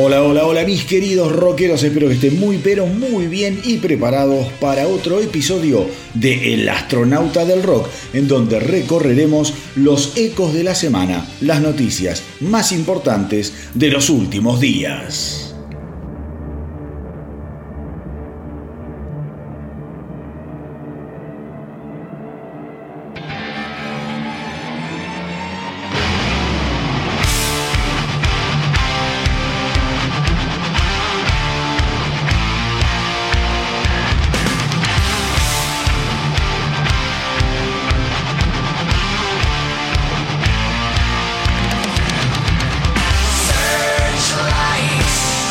Hola, hola, hola mis queridos rockeros, espero que estén muy pero muy bien y preparados para otro episodio de El Astronauta del Rock, en donde recorreremos los ecos de la semana, las noticias más importantes de los últimos días. Searchlights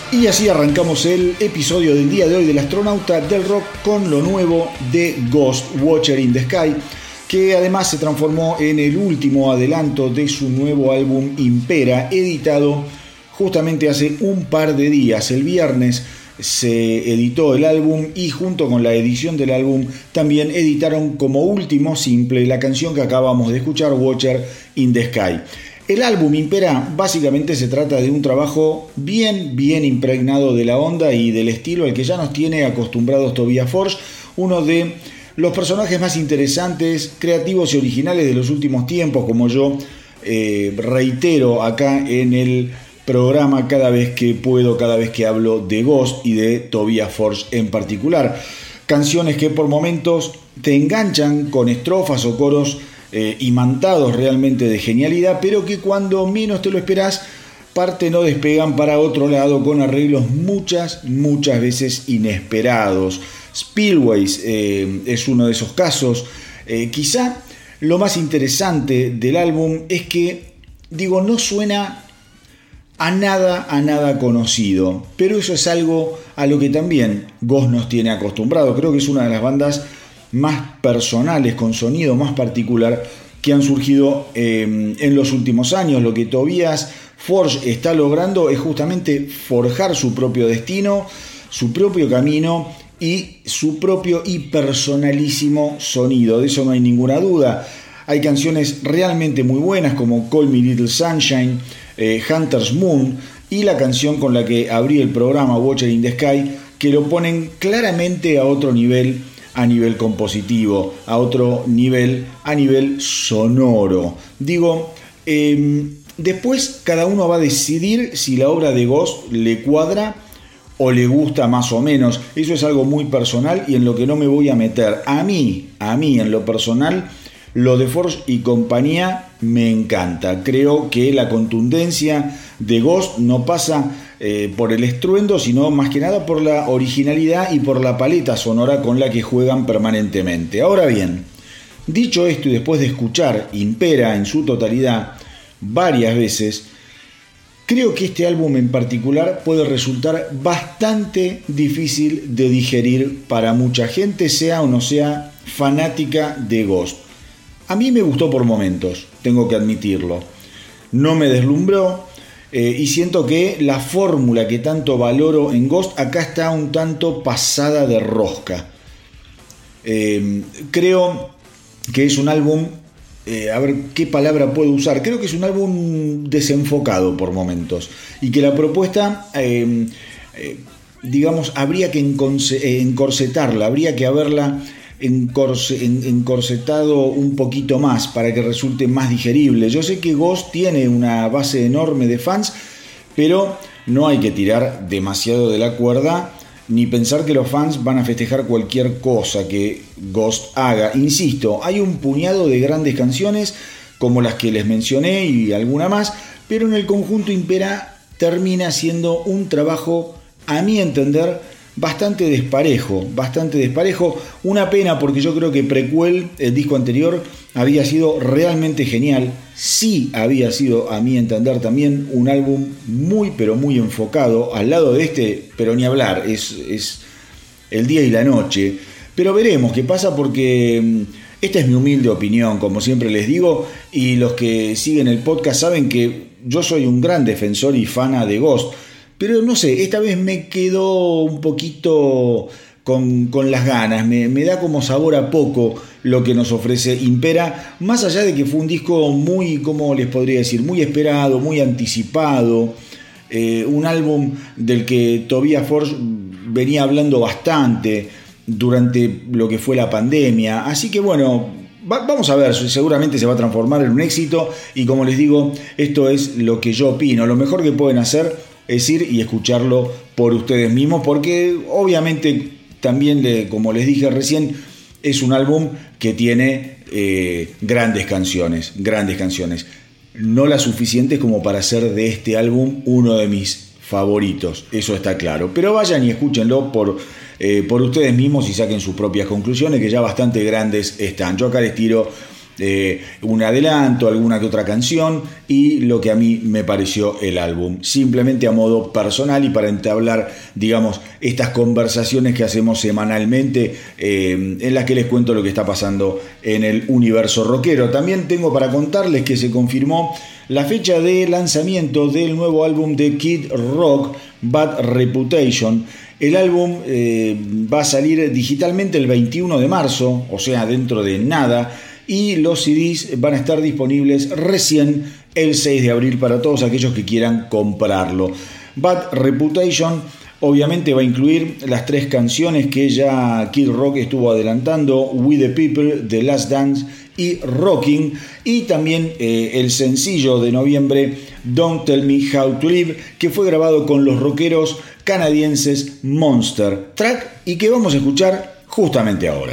Y así arrancamos el episodio del día de hoy del Astronauta del Rock con lo nuevo de Ghost, Watcher in the Sky, que además se transformó en el último adelanto de su nuevo álbum Impera, editado justamente hace un par de días. El viernes se editó el álbum y junto con la edición del álbum también editaron como último simple la canción que acabamos de escuchar, Watcher in the Sky. El álbum Impera básicamente se trata de un trabajo bien impregnado de la onda y del estilo al que ya nos tiene acostumbrados Tobias Forge, uno de los personajes más interesantes, creativos y originales de los últimos tiempos, como yo reitero acá en el programa cada vez que puedo, cada vez que hablo de Ghost y de Tobias Forge en particular. Canciones que por momentos te enganchan con estrofas o coros imantados realmente de genialidad, pero que cuando menos te lo esperás parten o despegan para otro lado con arreglos muchas veces inesperados. Spillways es uno de esos casos. Quizá lo más interesante del álbum es que, no suena a nada conocido, pero eso es algo a lo que también Ghost nos tiene acostumbrado. Creo que es una de las bandas más personales, con sonido más particular, que han surgido en los últimos años. Lo que Tobias Forge está logrando es justamente forjar su propio destino, su propio camino y su propio y personalísimo sonido. De eso no hay ninguna duda. Hay canciones realmente muy buenas como Call Me Little Sunshine, Hunter's Moon y la canción con la que abrí el programa, Watcher in the Sky, que lo ponen claramente a otro nivel, a nivel compositivo, a otro nivel, a nivel sonoro. Después cada uno va a decidir si la obra de Ghost le cuadra o le gusta más o menos. Eso es algo muy personal y en lo que no me voy a meter. A mí en lo personal, lo de Forge y compañía me encanta. Creo que la contundencia de Ghost no pasa por el estruendo, sino más que nada por la originalidad y por la paleta sonora con la que juegan permanentemente. Ahora bien, dicho esto y después de escuchar Impera en su totalidad varias veces, creo que este álbum en particular puede resultar bastante difícil de digerir para mucha gente, sea o no sea fanática de Ghost. A mí me gustó por momentos, tengo que admitirlo. No me deslumbró y siento que la fórmula que tanto valoro en Ghost acá está un tanto pasada de rosca. Creo que es un álbum, a ver qué palabra puedo usar, creo que es un álbum desenfocado por momentos y que la propuesta, habría que encorsetarla, habría que haberla encorsetado un poquito más para que resulte más digerible. Yo sé que Ghost tiene una base enorme de fans, pero no hay que tirar demasiado de la cuerda ni pensar que los fans van a festejar cualquier cosa que Ghost haga. Insisto, hay un puñado de grandes canciones como las que les mencioné y alguna más, pero en el conjunto Impera termina siendo un trabajo, a mi entender, bastante desparejo. Una pena, porque yo creo que Prequel, el disco anterior, había sido realmente genial. Sí había sido, a mi entender, también un álbum muy enfocado. Al lado de este, pero ni hablar, es el día y la noche. Pero veremos qué pasa, porque esta es mi humilde opinión, como siempre les digo, y los que siguen el podcast saben que yo soy un gran defensor y fana de Ghost. Pero no sé, esta vez me quedó un poquito con las ganas, me da como sabor a poco lo que nos ofrece Impera, más allá de que fue un disco muy, ¿cómo les podría decir?, muy esperado, muy anticipado, un álbum del que Tobias Forge venía hablando bastante durante lo que fue la pandemia, así que bueno, vamos a ver, seguramente se va a transformar en un éxito y como les digo, esto es lo que yo opino. Lo mejor que pueden hacer es ir y escucharlo por ustedes mismos, porque obviamente también, como les dije recién, es un álbum que tiene grandes canciones, no las suficientes como para hacer de este álbum uno de mis favoritos, eso está claro, pero vayan y escúchenlo por ustedes mismos y saquen sus propias conclusiones, que ya bastante grandes están. Yo acá les tiro un adelanto, alguna que otra canción y lo que a mí me pareció el álbum, simplemente a modo personal y para entablar, digamos, estas conversaciones que hacemos semanalmente en las que les cuento lo que está pasando en el universo rockero. También tengo para contarles que se confirmó la fecha de lanzamiento del nuevo álbum de Kid Rock, Bad Reputation. El álbum va a salir digitalmente el 21 de marzo, o sea, dentro de nada, y los CDs van a estar disponibles recién el 6 de abril para todos aquellos que quieran comprarlo. Bad Reputation obviamente va a incluir las 3 canciones que ya Kid Rock estuvo adelantando: We the People, The Last Dance y Rocking, y también el sencillo de noviembre Don't Tell Me How to Live, que fue grabado con los rockeros canadienses Monster Truck y que vamos a escuchar justamente ahora.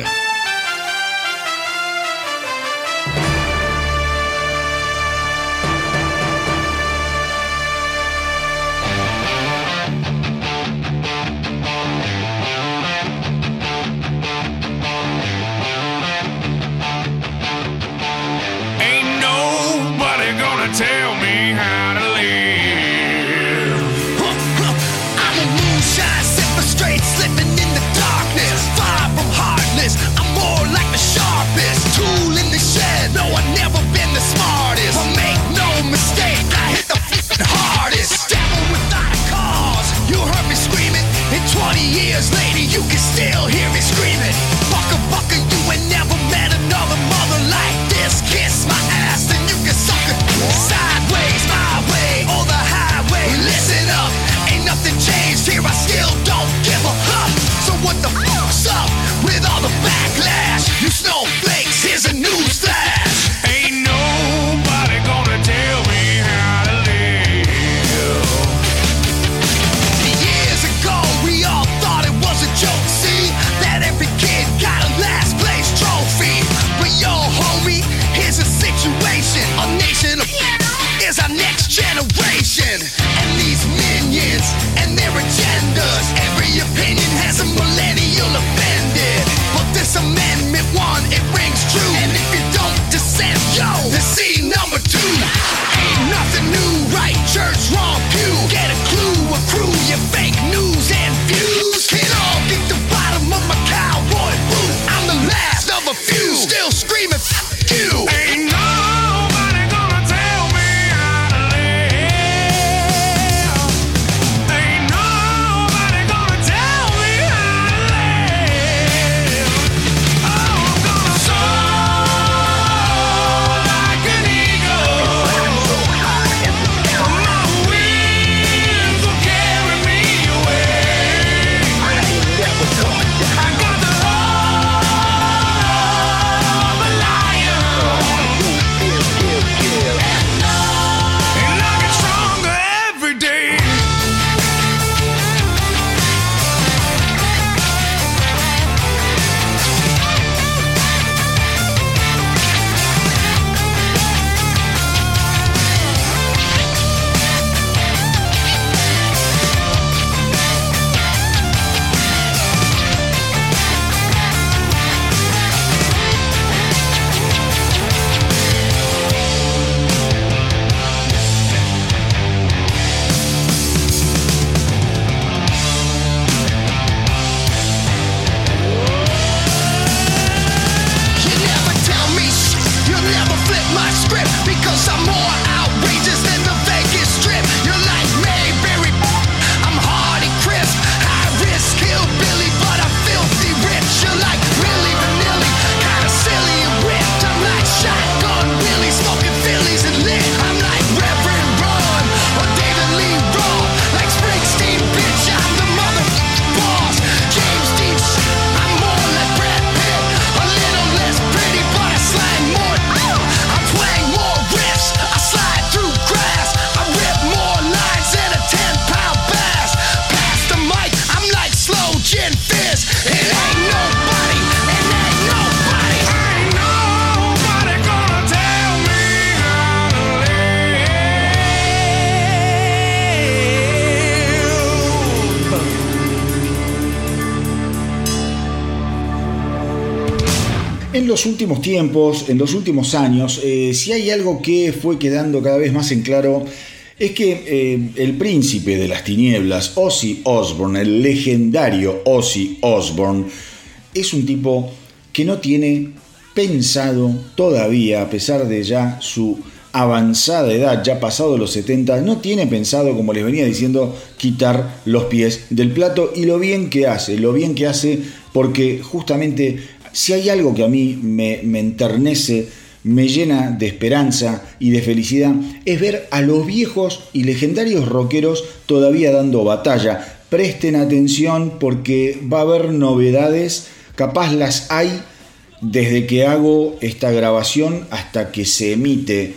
Tell me how to live. I'm a moonshine sipper, straight slipping in the darkness. Far from heartless, I'm more like the sharpest tool in the shed. No, I've never been the smartest, but make no mistake, I hit the flipping hardest. Devil without a cause, you heard me screaming, and 20 years later you can still hear me screaming. Bucka, bucka, you ain't never met another mother like this. Kiss my ass and you can suck it. Sideways, my way, or the highway. Listen up, ain't nothing changed here, I still don't give a huff. So what the fuck's up with all the backlash? You snowflakes, here's a news flash. Ain't nobody gonna tell me how to live. Years ago, we all thought it was a joke, see? That every kid got a last place trophy. But yo, homie, here's a situation. A nation of is our next generation. And these minions and their agendas. Every opinion has a millennial offended. But this amendment one, it rings true. And if you don't dissent, yo, then see number 2. Ain't nothing new, right church, wrong pew. Get a clue, accrue your fake news and views. Can all get the bottom of my cowboy boot. I'm the last of a few, still screaming, f*** you. Ain't nobody gonna tell me how to live. En los últimos tiempos, en los últimos años, si hay algo que fue quedando cada vez más en claro, es que el príncipe de las tinieblas, Ozzy Osbourne, el legendario Ozzy Osbourne, es un tipo que no tiene pensado todavía, a pesar de ya su avanzada edad, ya pasado los 70, no tiene pensado, como les venía diciendo, quitar los pies del plato, y lo bien que hace, porque justamente si hay algo que a mí me enternece, me llena de esperanza y de felicidad, es ver a los viejos y legendarios rockeros todavía dando batalla. Presten atención porque va a haber novedades, capaz las hay desde que hago esta grabación hasta que se emite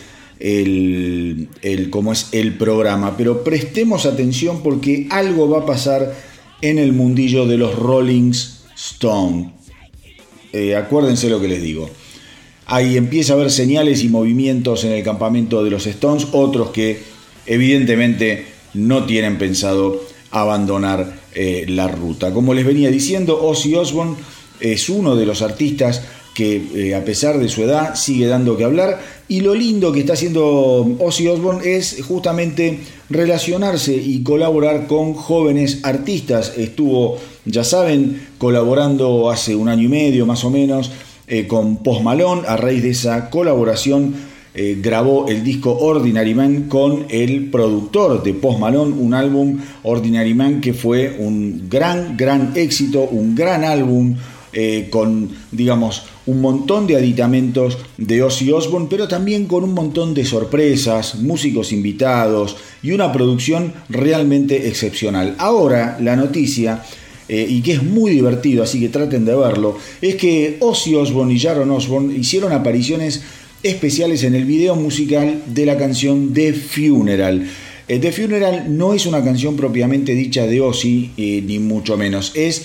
el programa, pero prestemos atención porque algo va a pasar en el mundillo de los Rolling Stones. Acuérdense lo que les digo. Ahí empieza a haber señales y movimientos en el campamento de los Stones, otros que evidentemente no tienen pensado abandonar la ruta. Como les venía diciendo, Ozzy Osbourne es uno de los artistas que a pesar de su edad sigue dando que hablar, y lo lindo que está haciendo Ozzy Osbourne es justamente relacionarse y colaborar con jóvenes artistas. Estuvo, ya saben, colaborando hace un año y medio más o menos con Post Malone. A raíz de esa colaboración grabó el disco Ordinary Man con el productor de Post Malone, un álbum Ordinary Man que fue un gran éxito, un gran álbum con, digamos, un montón de aditamentos de Ozzy Osbourne, pero también con un montón de sorpresas, músicos invitados y una producción realmente excepcional. Ahora la noticia, y que es muy divertido, así que traten de verlo, es que Ozzy Osbourne y Sharon Osbourne hicieron apariciones especiales en el video musical de la canción The Funeral. The Funeral no es una canción propiamente dicha de Ozzy, ni mucho menos. Es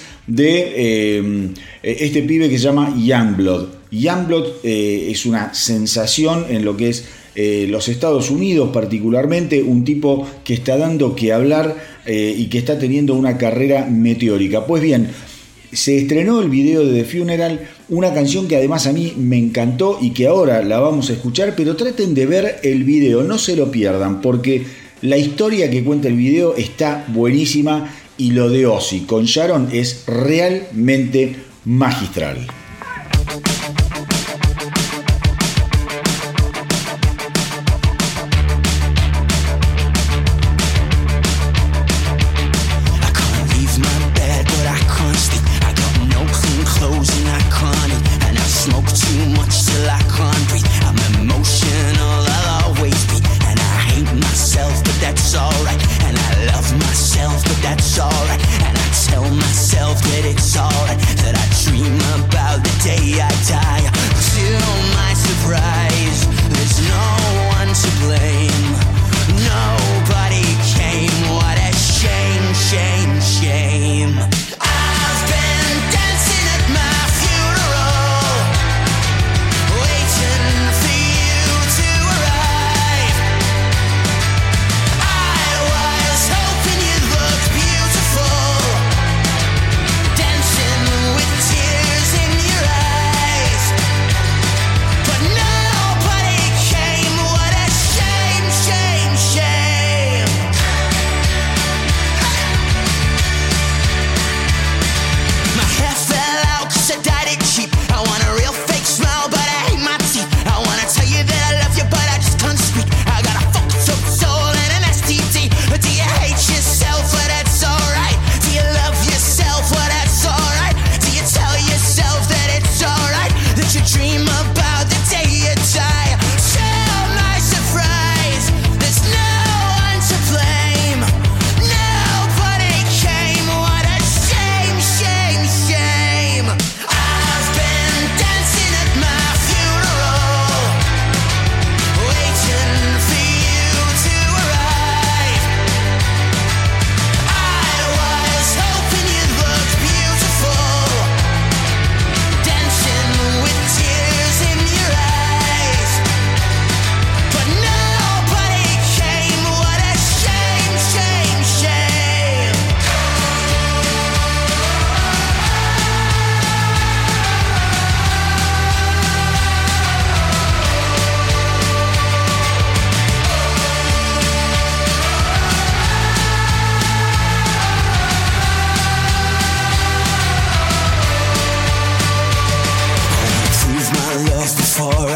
de este pibe que se llama Yungblud. Yungblud es una sensación en lo que es los Estados Unidos particularmente, un tipo que está dando que hablar y que está teniendo una carrera meteórica. Pues bien, se estrenó el video de The Funeral, una canción que además a mí me encantó y que ahora la vamos a escuchar, pero traten de ver el video, no se lo pierdan, porque la historia que cuenta el video está buenísima y lo de Ozzy con Sharon es realmente magistral. That's alright, and I tell myself that it's alright, that I dream about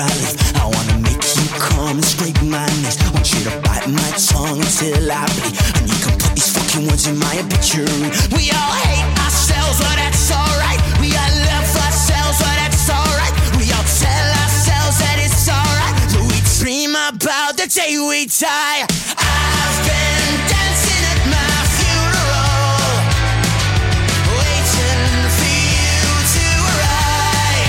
I live. I wanna make you come and scrape my knees. Want you to bite my tongue until I bleed. And you can put these fucking words in my obituary. We all hate ourselves, but that's alright. We all love ourselves, but that's alright. We all tell ourselves that it's alright. So we dream about the day we die. I've been dancing at my funeral, waiting for you to arrive.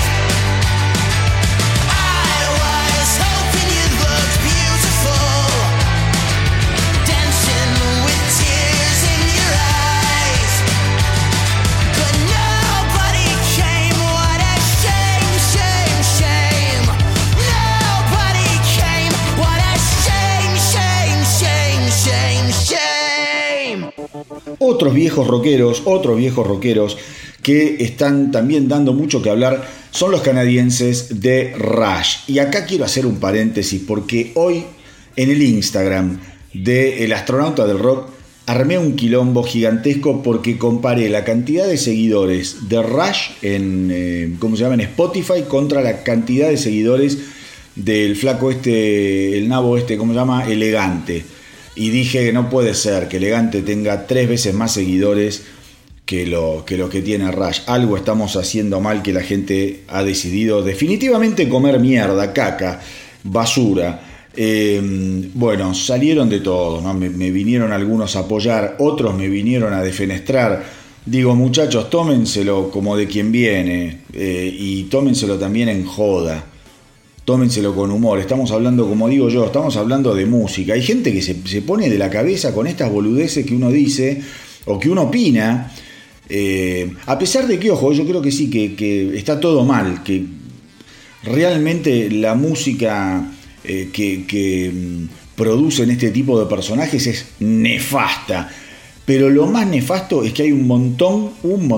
I was hoping you looked beautiful, dancing with tears in your eyes. But nobody came, what a shame, shame, shame. Nobody came, what a shame, shame, shame, shame, shame. Otros viejos rockeros que están también dando mucho que hablar son los canadienses de Rush. Y acá quiero hacer un paréntesis porque hoy en el Instagram de El Astronauta del Rock armé un quilombo gigantesco porque comparé la cantidad de seguidores de Rush en en Spotify contra la cantidad de seguidores del flaco el nabo Elegante. Y dije, no puede ser que Elegante tenga 3 veces más seguidores que lo que tiene Rush. Algo estamos haciendo mal, que la gente ha decidido definitivamente comer mierda, caca, basura. Bueno, salieron de todo, ¿no? Me vinieron algunos a apoyar, otros me vinieron a defenestrar. Digo, muchachos, tómenselo como de quien viene, y tómenselo también en joda. Tómenselo con humor. Estamos hablando, como digo yo, estamos hablando de música. Hay gente que se pone de la cabeza con estas boludeces que uno dice o que uno opina. A pesar de que, ojo, yo creo que sí, que está todo mal, que realmente la música que producen este tipo de personajes es nefasta. Pero lo más nefasto es que hay un montón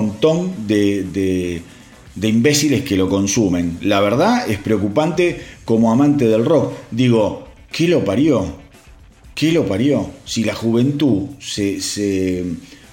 de imbéciles que lo consumen. La verdad es preocupante como amante del rock. Digo, ¿qué lo parió? ¿Qué lo parió? Si la juventud se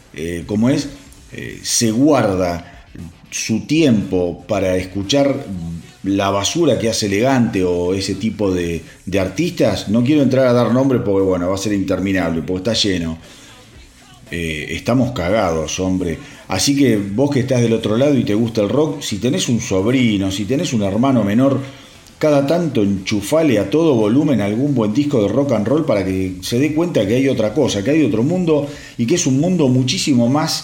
guarda su tiempo para escuchar la basura que hace Elegante o ese tipo de artistas, no quiero entrar a dar nombres porque bueno, va a ser interminable, porque está lleno. Estamos cagados, hombre. Así que vos que estás del otro lado y te gusta el rock, si tenés un sobrino, si tenés un hermano menor, cada tanto enchufale a todo volumen algún buen disco de rock and roll para que se dé cuenta que hay otra cosa, que hay otro mundo y que es un mundo muchísimo más,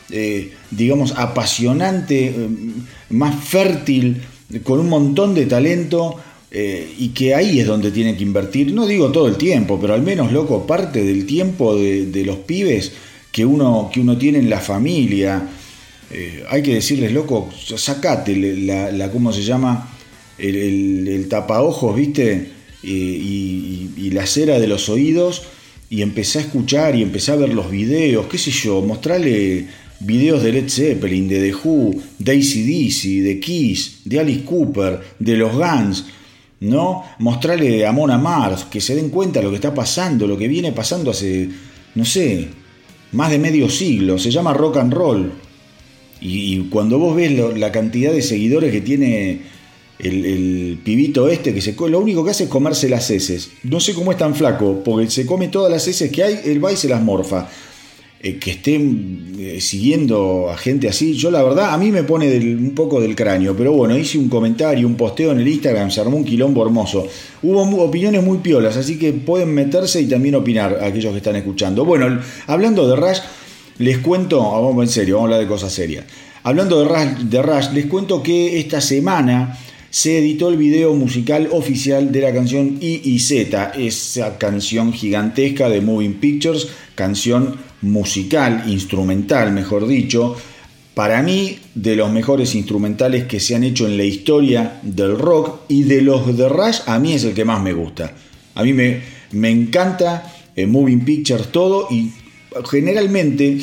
apasionante, más fértil, con un montón de talento, y que ahí es donde tiene que invertir, no digo todo el tiempo, pero al menos, loco, parte del tiempo de los pibes que uno tiene en la familia. Hay que decirles, loco, sacate ¿cómo se llama? El tapaojos, ¿viste? Y la cera de los oídos, y empecé a escuchar y empecé a ver los videos, qué sé yo, mostrarle videos de Led Zeppelin, de The Who, de AC/DC, de Kiss, de Alice Cooper, de los Guns, ¿no? Mostrarle a Amon Amarth, que se den cuenta de lo que está pasando, lo que viene pasando hace, no sé, más de medio siglo. Se llama rock and roll. Y cuando vos ves la cantidad de seguidores que tiene el pibito que lo único que hace es comerse las heces. No sé cómo es tan flaco, porque se come todas las heces que hay, él va y se las morfa. Que estén siguiendo a gente así, yo la verdad, a mí me pone un poco del cráneo, pero bueno, hice un comentario, un posteo en el Instagram, se armó un quilombo hermoso. Hubo opiniones muy piolas, así que pueden meterse y también opinar aquellos que están escuchando. Bueno, hablando de Rush, les cuento, vamos en serio, vamos a hablar de cosas serias. Hablando de Rush, les cuento que esta semana se editó el video musical oficial de la canción I.I.Z., esa canción gigantesca de Moving Pictures, canción musical, instrumental, mejor dicho, para mí de los mejores instrumentales que se han hecho en la historia del rock, y de los de Rush a mí es el que más me gusta. A mí me encanta Moving Pictures todo, y generalmente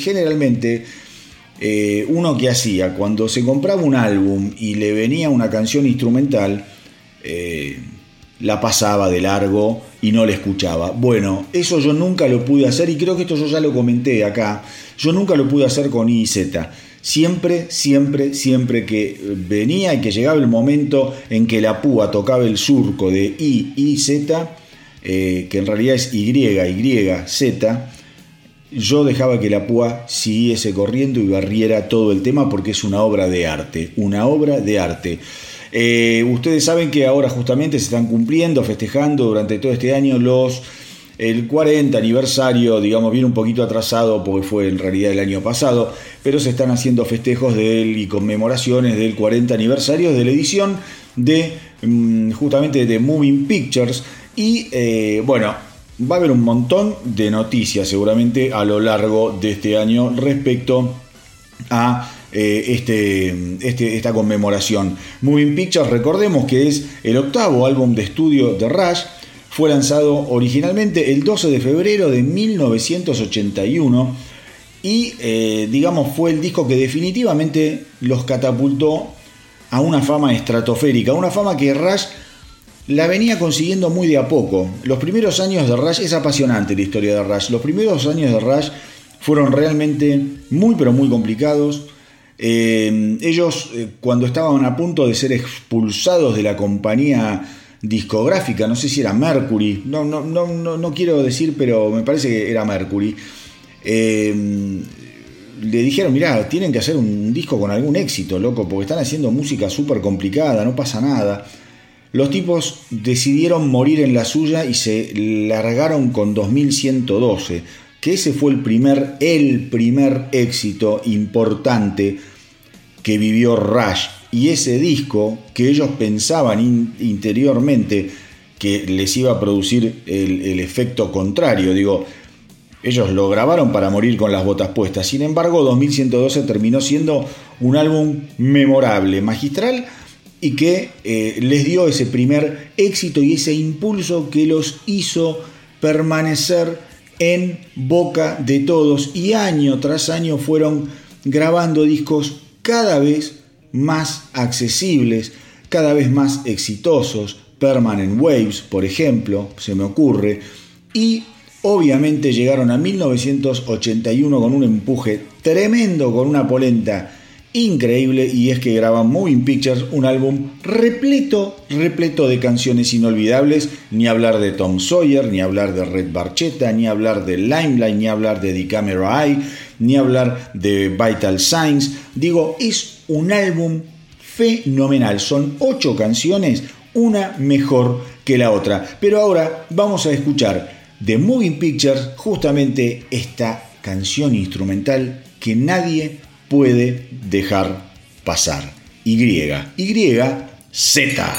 uno que hacía cuando se compraba un álbum y le venía una canción instrumental, la pasaba de largo y no la escuchaba. Bueno, eso yo nunca lo pude hacer, y creo que esto yo ya lo comenté acá. Yo nunca lo pude hacer con I.I.Z. Siempre que venía y que llegaba el momento en que la púa tocaba el surco de I y Z, que en realidad es Y, Z, yo dejaba que la púa siguiese corriendo y barriera todo el tema porque es una obra de arte, Ustedes saben que ahora justamente se están cumpliendo, festejando durante todo este año el 40 aniversario, digamos, viene un poquito atrasado porque fue en realidad el año pasado, pero se están haciendo festejos y conmemoraciones del 40 aniversario de la edición de justamente de Moving Pictures y bueno, va a haber un montón de noticias seguramente a lo largo de este año respecto a esta conmemoración. Moving Pictures, recordemos que es el octavo álbum de estudio de Rush. Fue lanzado originalmente el 12 de febrero de 1981 y digamos fue el disco que definitivamente los catapultó a una fama estratosférica, una fama que Rush la venía consiguiendo muy de a poco. Los primeros años de Rush, es apasionante la historia de Rush, los primeros años de Rush fueron realmente muy pero muy complicados. Ellos cuando estaban a punto de ser expulsados de la compañía discográfica, no sé si era Mercury, no quiero decir, pero me parece que era Mercury, le dijeron, mirá, tienen que hacer un disco con algún éxito, loco, porque están haciendo música súper complicada, no pasa nada. Los tipos decidieron morir en la suya y se largaron con 2112, que ese fue el primer éxito importante que vivió Rush. Y ese disco que ellos pensaban interiormente que les iba a producir el efecto contrario, digo, ellos lo grabaron para morir con las botas puestas. Sin embargo, 2112 terminó siendo un álbum memorable, magistral, y que les dio ese primer éxito y ese impulso que los hizo permanecer en boca de todos, y año tras año fueron grabando discos cada vez más accesibles, cada vez más exitosos. Permanent Waves, por ejemplo, se me ocurre, y obviamente llegaron a 1981 con un empuje tremendo, con una polenta increíble, y es que graban Moving Pictures, un álbum repleto de canciones inolvidables. Ni hablar de Tom Sawyer, ni hablar de Red Barchetta, ni hablar de Limelight, ni hablar de The Camera Eye, ni hablar de Vital Signs. Digo, es un álbum fenomenal, son 8 canciones, una mejor que la otra. Pero ahora vamos a escuchar de Moving Pictures justamente esta canción instrumental que nadie puede dejar pasar. YZ.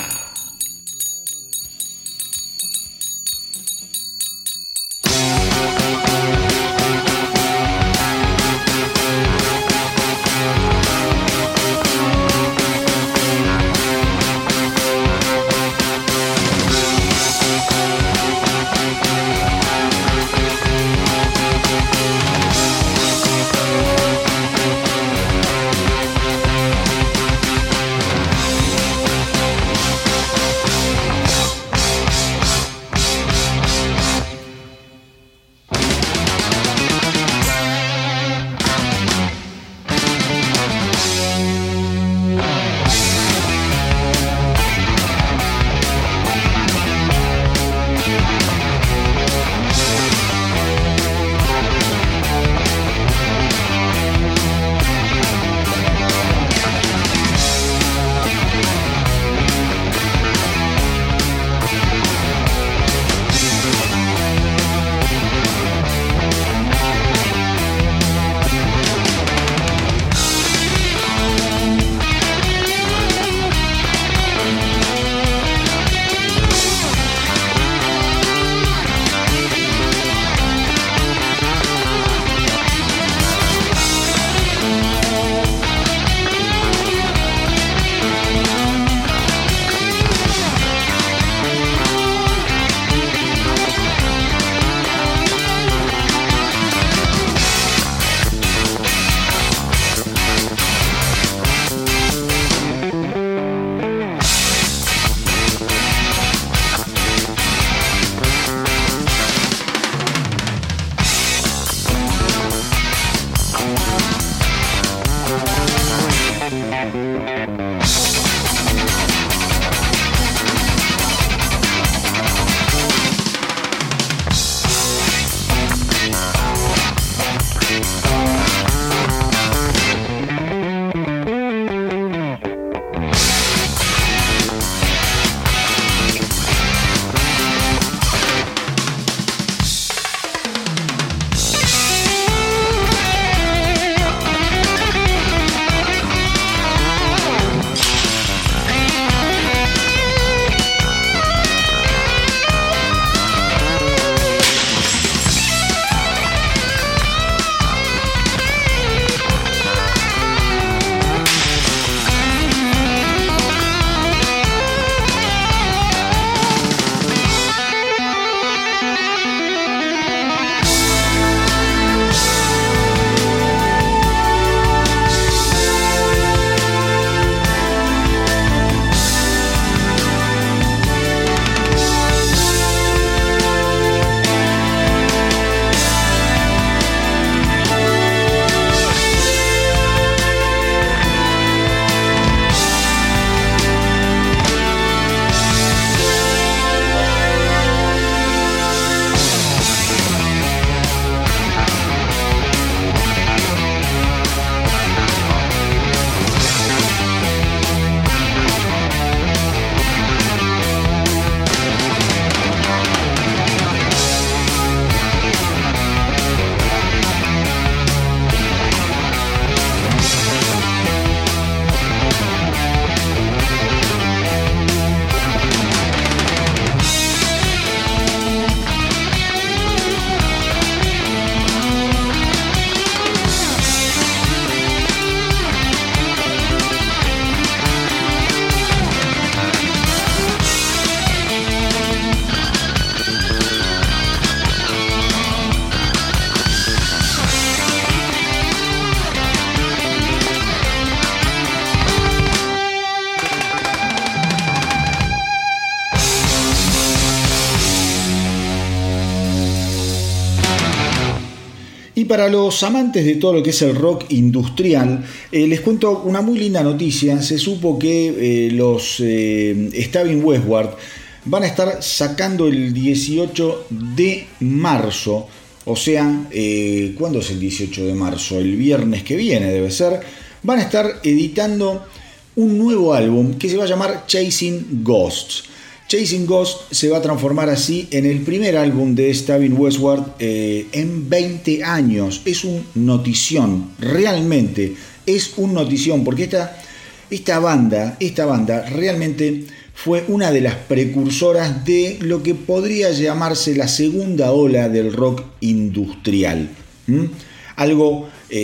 Y para los amantes de todo lo que es el rock industrial, les cuento una muy linda noticia. Se supo que los Stavin Westward van a estar sacando el 18 de marzo, o sea, ¿cuándo es el 18 de marzo? El viernes que viene debe ser. Van a estar editando un nuevo álbum que se va a llamar Chasing Ghosts. Chasing Ghosts se va a transformar así en el primer álbum de Stavin Westward en 20 años. Es un notición, realmente es un notición, porque esta banda realmente fue una de las precursoras de lo que podría llamarse la segunda ola del rock industrial. Algo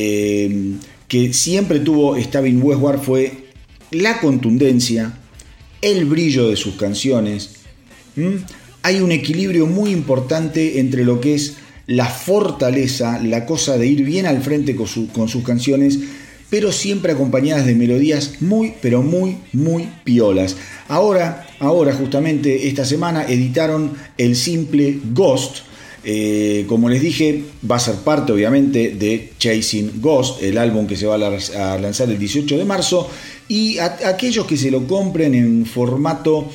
que siempre tuvo Stavin Westward fue la contundencia, el brillo de sus canciones. Hay un equilibrio muy importante entre lo que es la fortaleza, la cosa de ir bien al frente con sus canciones, pero siempre acompañadas de melodías muy, pero muy, muy piolas. Ahora justamente esta semana editaron el simple Ghost. Como les dije, va a ser parte obviamente de Chasing Ghost, el álbum que se va a lanzar el 18 de marzo. Y aquellos que se lo compren en formato,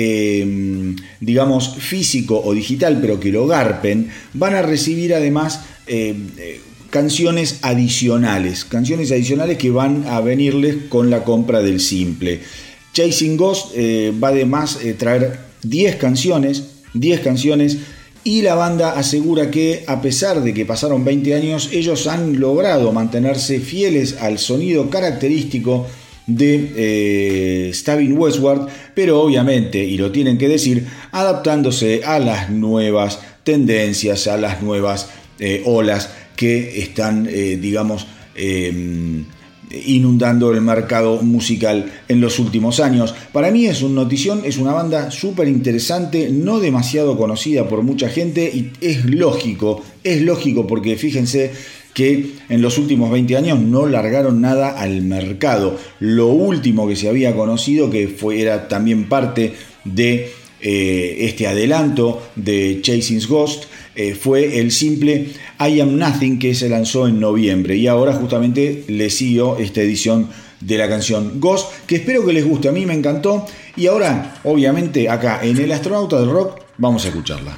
digamos, físico o digital, pero que lo garpen, van a recibir además canciones adicionales que van a venirles con la compra del simple. Chasing Ghost va además a traer 10 canciones, y la banda asegura que a pesar de que pasaron 20 años, ellos han logrado mantenerse fieles al sonido característico de Stavin Westward, pero obviamente, y lo tienen que decir, adaptándose a las nuevas tendencias, a las nuevas olas que están, inundando el mercado musical en los últimos años. Para mí es una notición, es una banda súper interesante, no demasiado conocida por mucha gente, y es lógico porque fíjense que en los últimos 20 años no largaron nada al mercado. Lo último que se había conocido, que era también parte de este adelanto de Chasing Ghost, fue el simple I Am Nothing, que se lanzó en noviembre, y ahora justamente le siguió esta edición de la canción Ghost, que espero que les guste. A mí me encantó, y ahora obviamente acá en El Astronauta del Rock vamos a escucharla.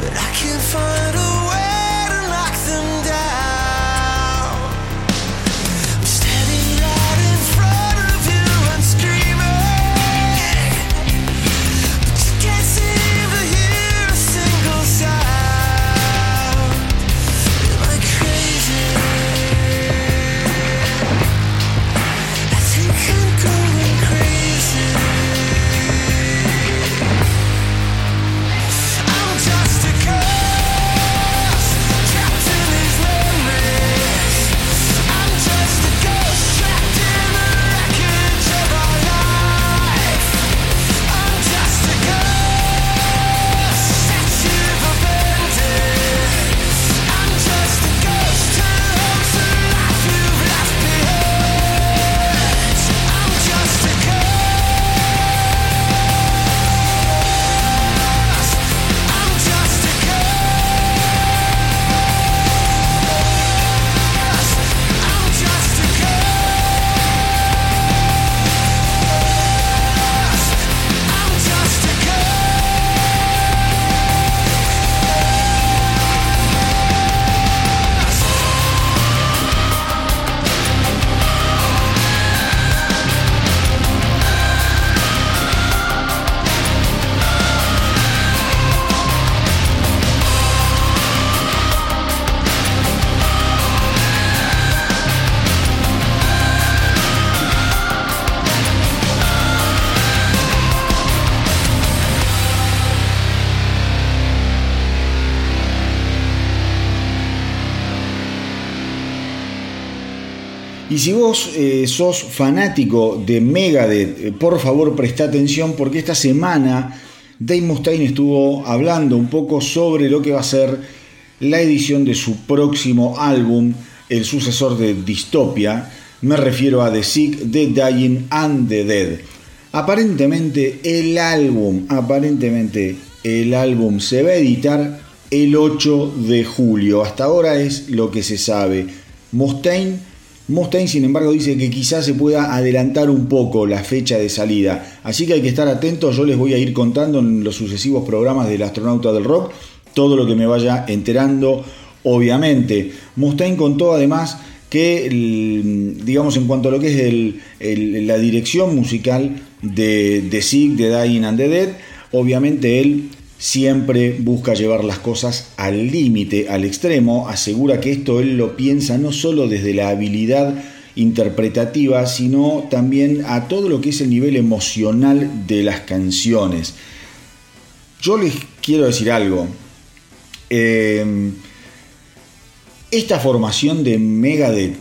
but I can't find a way to knock them down. I'm standing right in front of you and screaming, but you can't seem to hear a single sound. Am I crazy? I think I'm going crazy. I'm just a ghost trapped in these memories. I'm just a ghost trapped in the wreckage of our life. I'm just a ghost that you've abandoned. I'm just a ghost who haunts the life you've left behind. I'm just a ghost. I'm just a ghost. I'm just a ghost. I'm just a Y si vos sos fanático de Megadeth, por favor presta atención porque esta semana Dave Mustaine estuvo hablando un poco sobre lo que va a ser la edición de su próximo álbum, el sucesor de Dystopia. Me refiero a The Sick, The Dying and The Dead. Aparentemente el álbum se va a editar el 8 de julio. Hasta ahora es lo que se sabe. Mustaine, sin embargo, dice que quizás se pueda adelantar un poco la fecha de salida. Así que hay que estar atentos. Yo les voy a ir contando en los sucesivos programas del Astronauta del Rock todo lo que me vaya enterando, obviamente. Mustaine contó además que, digamos, en cuanto a lo que es la dirección musical de The Sick, The Dying and The Dead, obviamente él siempre busca llevar las cosas al límite, al extremo. Asegura que esto él lo piensa no solo desde la habilidad interpretativa, sino también a todo lo que es el nivel emocional de las canciones. Yo les quiero decir algo. Esta formación de Megadeth,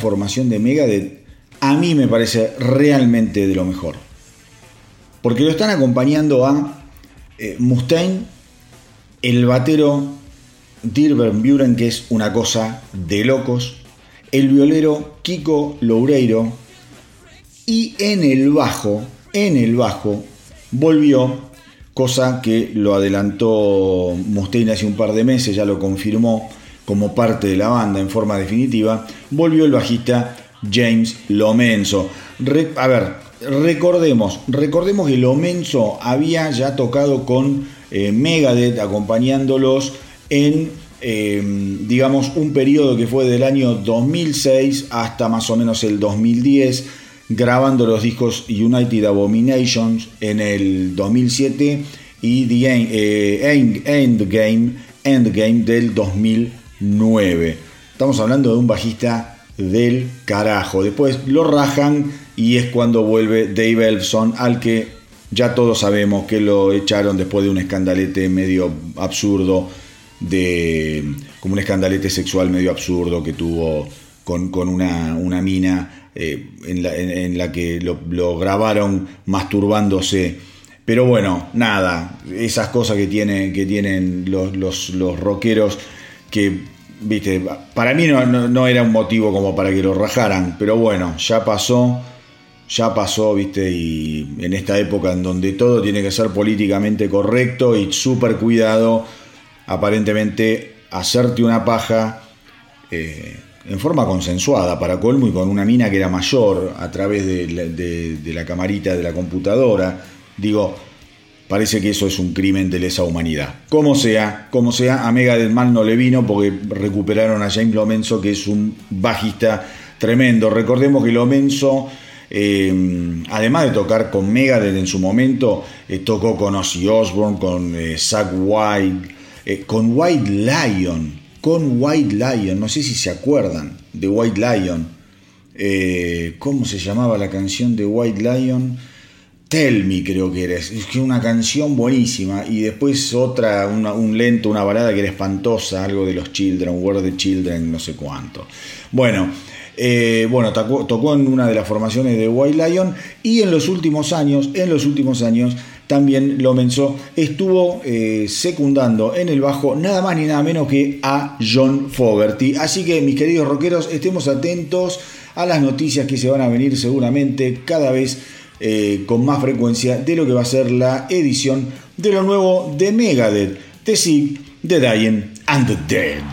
a mí me parece realmente de lo mejor. Porque lo están acompañando a Mustaine, el batero Dirk Van Buren, que es una cosa de locos, el violero Kiko Loureiro, y en el bajo volvió, cosa que lo adelantó Mustaine hace un par de meses, ya lo confirmó como parte de la banda en forma definitiva, volvió el bajista James Lomenzo. Recordemos que Lomenzo había ya tocado con Megadeth, acompañándolos en, digamos, un periodo que fue del año 2006 hasta más o menos el 2010, grabando los discos United Abominations en el 2007 y The Endgame del 2009. Estamos hablando de un bajista del carajo. Después lo rajan y es cuando vuelve Dave Ellefson, al que ya todos sabemos que lo echaron después de un escandalete medio absurdo, como un escandalete sexual medio absurdo que tuvo con una mina en la que lo grabaron masturbándose. Pero bueno, nada, esas cosas que tienen los rockeros que, viste, para mí no era un motivo como para que lo rajaran, pero bueno, ya pasó, viste, y en esta época en donde todo tiene que ser políticamente correcto y súper cuidado, aparentemente hacerte una paja en forma consensuada, para colmo, y con una mina que era mayor, a través de la camarita de la computadora. Digo, parece que eso es un crimen de lesa humanidad. Como sea, a Megadeth mal no le vino porque recuperaron a James Lomenzo, que es un bajista tremendo. Recordemos que Lomenzo, además de tocar con Megadeth en su momento, tocó con Ozzy Osbourne, con Zakk Wylde, con White Lion, no sé si se acuerdan de White Lion. ¿Cómo se llamaba la canción de White Lion? Tell Me, creo que era. Es una canción buenísima. Y después otra, un lento, una balada que era espantosa, algo de los Children, Where the Children, no sé cuánto. Bueno, tocó en una de las formaciones de White Lion. Y en los últimos años también Lomenzo estuvo secundando en el bajo nada más ni nada menos que a John Fogerty. Así que, mis queridos rockeros, estemos atentos a las noticias que se van a venir seguramente cada vez con más frecuencia de lo que va a ser la edición de lo nuevo de Megadeth, The Sick, The Dying and The Dead.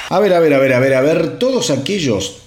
A ver, todos aquellos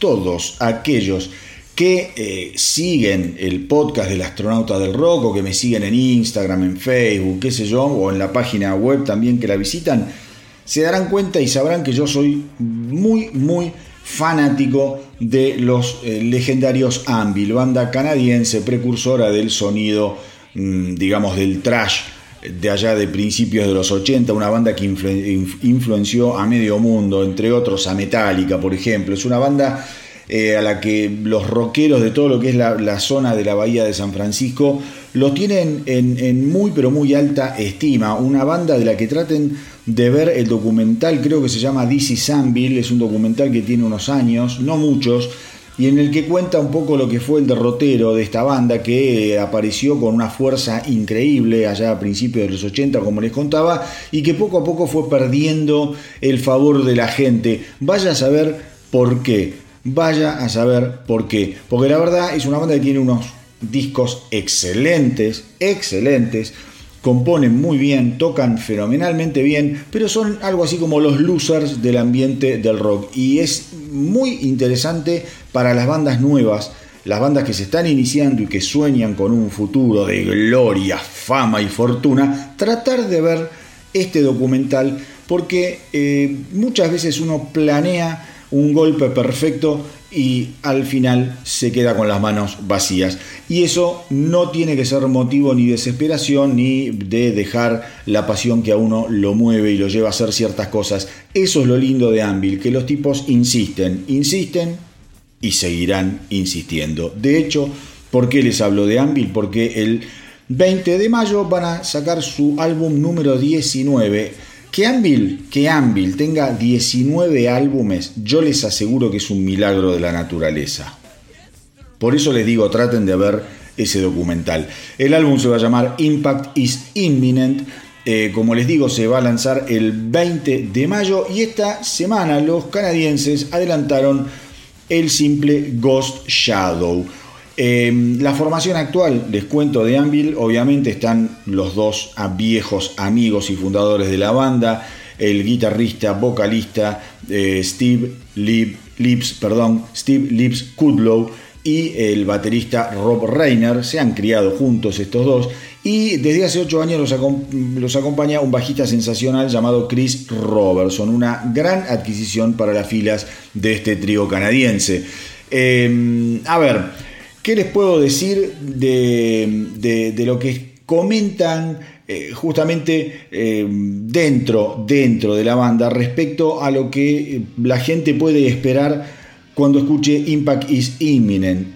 que siguen el podcast del Astronauta del Rock o que me siguen en Instagram, en Facebook, qué sé yo, o en la página web también que la visitan, se darán cuenta y sabrán que yo soy muy, muy fanático de los legendarios Anvil, banda canadiense precursora del sonido, digamos, del thrash de allá de principios de los 80, una banda que influenció a medio mundo, entre otros a Metallica, por ejemplo. Es una banda a la que los rockeros de todo lo que es la zona de la bahía de San Francisco los tienen en muy pero muy alta estima. Una banda de la que traten de ver el documental, creo que se llama This is Anvil, es un documental que tiene unos años, no muchos, y en el que cuenta un poco lo que fue el derrotero de esta banda que apareció con una fuerza increíble allá a principios de los 80, como les contaba, y que poco a poco fue perdiendo el favor de la gente. Vaya a saber por qué, porque la verdad es una banda que tiene unos discos excelentes, componen muy bien, tocan fenomenalmente bien, pero son algo así como los losers del ambiente del rock, y es muy interesante para las bandas nuevas, las bandas que se están iniciando y que sueñan con un futuro de gloria, fama y fortuna, tratar de ver este documental, porque muchas veces uno planea un golpe perfecto y al final se queda con las manos vacías, y eso no tiene que ser motivo ni de desesperación ni de dejar la pasión que a uno lo mueve y lo lleva a hacer ciertas cosas. Eso es lo lindo de Anvil, que los tipos insisten y seguirán insistiendo. De hecho, ¿por qué les hablo de Anvil? Porque el 20 de mayo van a sacar su álbum número 19. Que Anvil tenga 19 álbumes, yo les aseguro que es un milagro de la naturaleza. Por eso les digo, traten de ver ese documental. El álbum se va a llamar Impact is Imminent. Como les digo, se va a lanzar el 20 de mayo y esta semana los canadienses adelantaron el simple Ghost Shadow. La formación actual, les cuento, de Anvil, obviamente están los dos viejos amigos y fundadores de la banda, el guitarrista, vocalista Steve Lips Kudlow y el baterista Rob Reiner. Se han criado juntos estos dos y desde hace 8 años los acompaña un bajista sensacional llamado Chris Robertson, una gran adquisición para las filas de este trío canadiense. ¿Qué les puedo decir de lo que comentan justamente dentro de la banda respecto a lo que la gente puede esperar cuando escuche Impact is Imminent?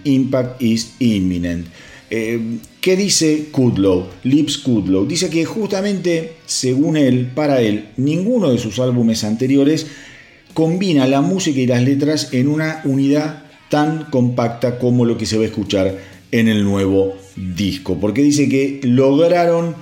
¿Qué dice Lips Kudlow? Dice que justamente, según él, para él, ninguno de sus álbumes anteriores combina la música y las letras en una unidad tan compacta como lo que se va a escuchar en el nuevo disco, porque dice que lograron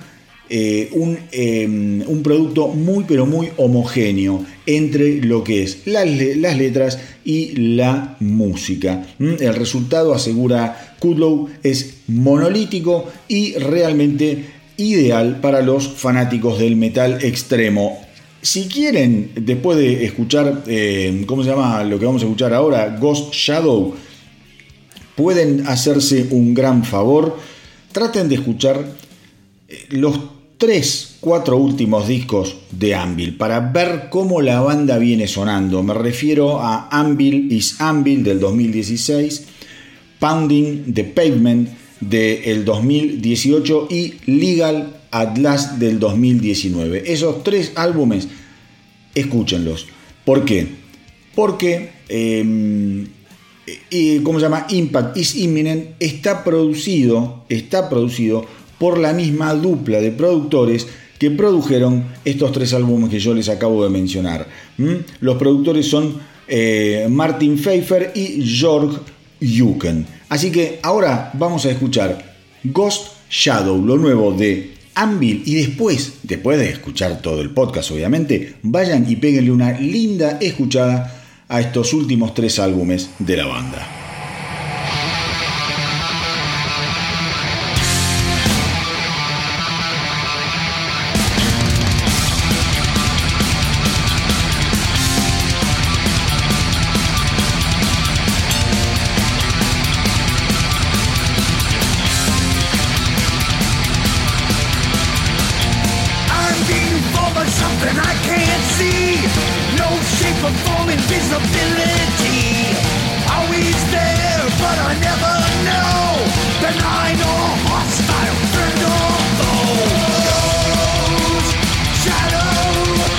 un producto muy pero muy homogéneo entre lo que es las letras y la música. El resultado, asegura Kudlow, es monolítico y realmente ideal para los fanáticos del metal extremo. Si quieren, después de escuchar, ¿cómo se llama lo que vamos a escuchar ahora? Ghost Shadow, pueden hacerse un gran favor. Traten de escuchar los 3-4 últimos discos de Anvil para ver cómo la banda viene sonando. Me refiero a Anvil is Anvil del 2016, Pounding the Pavement del 2018 y Legal at Last del 2019. Esos 3 álbumes, escúchenlos. ¿Por qué? Porque ¿cómo se llama? Impact is Imminent está producido por la misma dupla de productores que produjeron estos 3 álbumes que yo les acabo de mencionar. Los productores son Martin Pfeiffer y Jörg Juken. Así que ahora vamos a escuchar Ghost Shadow, lo nuevo de Anvil, y después de escuchar todo el podcast, obviamente, vayan y péguenle una linda escuchada a estos últimos 3 álbumes de la banda. see. No shape or form, invisibility. Always there, but I never know. Benign or hostile, friend or foe. Ghost, shadow,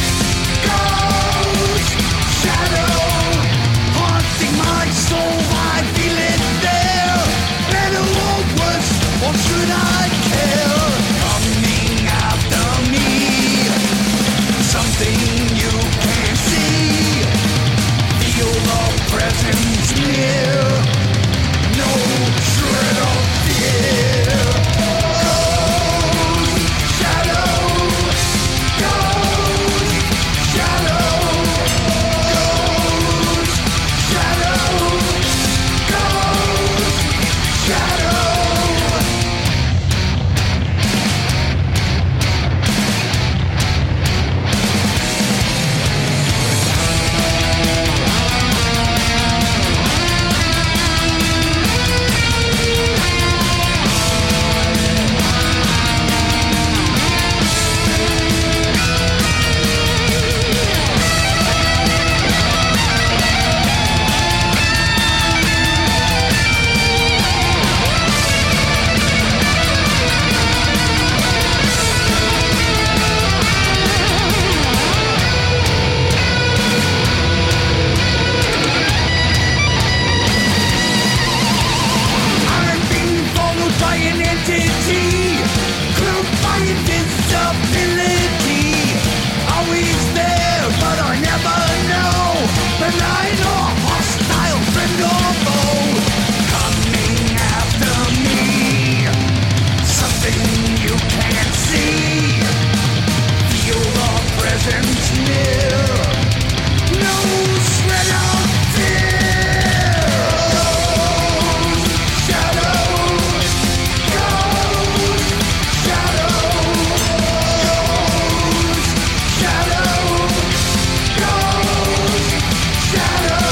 ghost, shadow, haunting my soul. I feel it there. Better or worse, or should I care? Coming after me, something you can't see. Feel the presence near. No shred of fear. Ghost, shadow, ghost, shadow, ghost, shadow, ghost, shadow. I'm being followed by an entity, cloaked by invisibility. Always there, but I never know. Benign or hostile, friend or foe. Coming after me, something you can't see. Feel the presence near. No shred of fear. Ghost, shadow, ghost, shadow, ghost, shadow, ghost, shadow.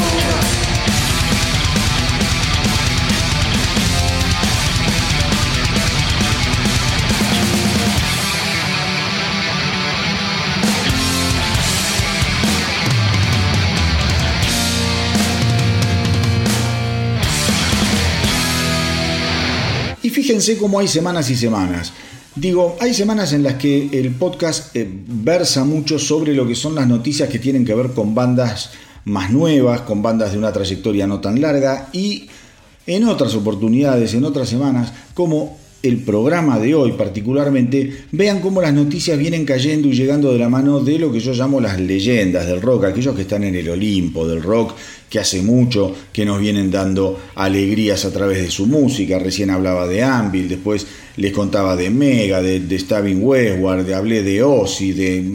Y fíjense cómo hay semanas y semanas. Digo, hay semanas en las que el podcast versa mucho sobre lo que son las noticias que tienen que ver con bandas más nuevas, con bandas de una trayectoria no tan larga, y en otras oportunidades, en otras semanas, como el programa de hoy particularmente, vean cómo las noticias vienen cayendo y llegando de la mano de lo que yo llamo las leyendas del rock, aquellos que están en el Olimpo del rock, que hace mucho que nos vienen dando alegrías a través de su música. Recién hablaba de Anvil, después les contaba de Mega, de Stavin Westward, hablé de Ozzy,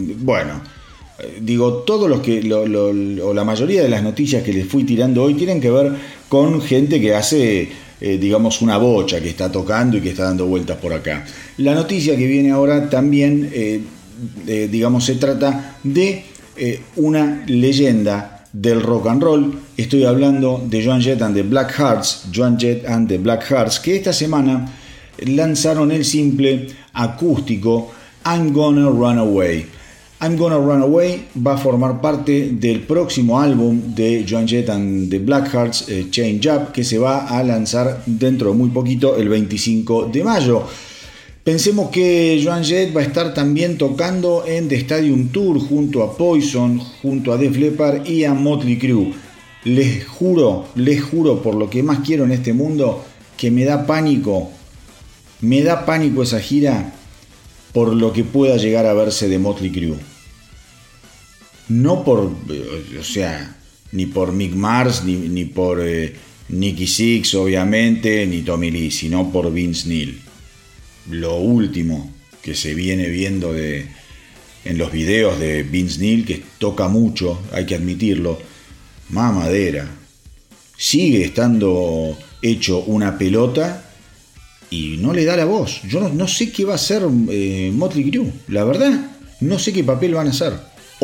digo, todos los que, o la mayoría de las noticias que les fui tirando hoy tienen que ver con gente que hace, digamos, una bocha, que está tocando y que está dando vueltas por acá. La noticia que viene ahora también, digamos, se trata de una leyenda del rock and roll. Estoy hablando de Joan Jett and the Blackhearts, Joan Jett and the Blackhearts, que esta semana lanzaron el simple acústico I'm Gonna Run Away. I'm Gonna Run Away va a formar parte del próximo álbum de Joan Jett and the Blackhearts, Change Up, que se va a lanzar dentro de muy poquito, el 25 de mayo. Pensemos que Joan Jett va a estar también tocando en The Stadium Tour junto a Poison, junto a Def Leppard y a Motley Crue. Les juro por lo que más quiero en este mundo, que me da pánico esa gira por lo que pueda llegar a verse de Motley Crue. No por, o sea, ni por Mick Mars, ni por Nicky Sixx, obviamente, ni Tommy Lee, sino por Vince Neil. Lo último que se viene viendo en los videos de Vince Neil, que toca mucho, hay que admitirlo, mamadera. Sigue estando hecho una pelota y no le da la voz. Yo no sé qué va a hacer Motley Crue, la verdad, no sé qué papel van a hacer.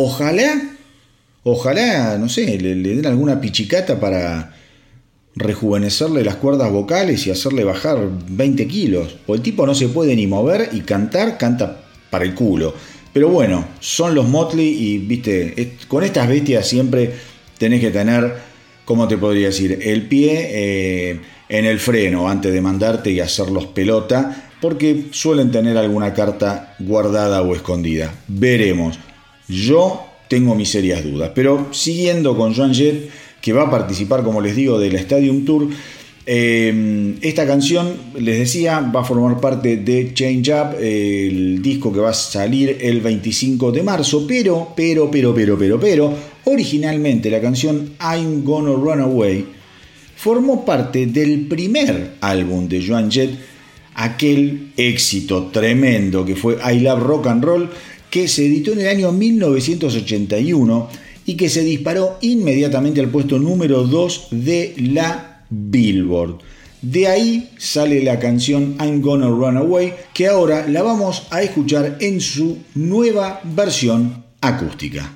Ojalá, no sé, le den alguna pichicata para rejuvenecerle las cuerdas vocales y hacerle bajar 20 kilos. O el tipo no se puede ni mover y canta para el culo. Pero bueno, son los Motley y viste, con estas bestias siempre tenés que tener, ¿cómo te podría decir? El pie en el freno antes de mandarte y hacerlos pelota, porque suelen tener alguna carta guardada o escondida. Veremos. Yo tengo mis serias dudas. Pero siguiendo con Joan Jett, que va a participar, como les digo, de la Stadium Tour, esta canción, les decía, va a formar parte de Change Up, el disco que va a salir el 25 de marzo, pero, originalmente la canción I'm Gonna Run Away formó parte del primer álbum de Joan Jett, aquel éxito tremendo que fue I Love Rock and Roll, que se editó en el año 1981 y que se disparó inmediatamente al puesto número 2 de la Billboard. De ahí sale la canción I'm Gonna Run Away, que ahora la vamos a escuchar en su nueva versión acústica.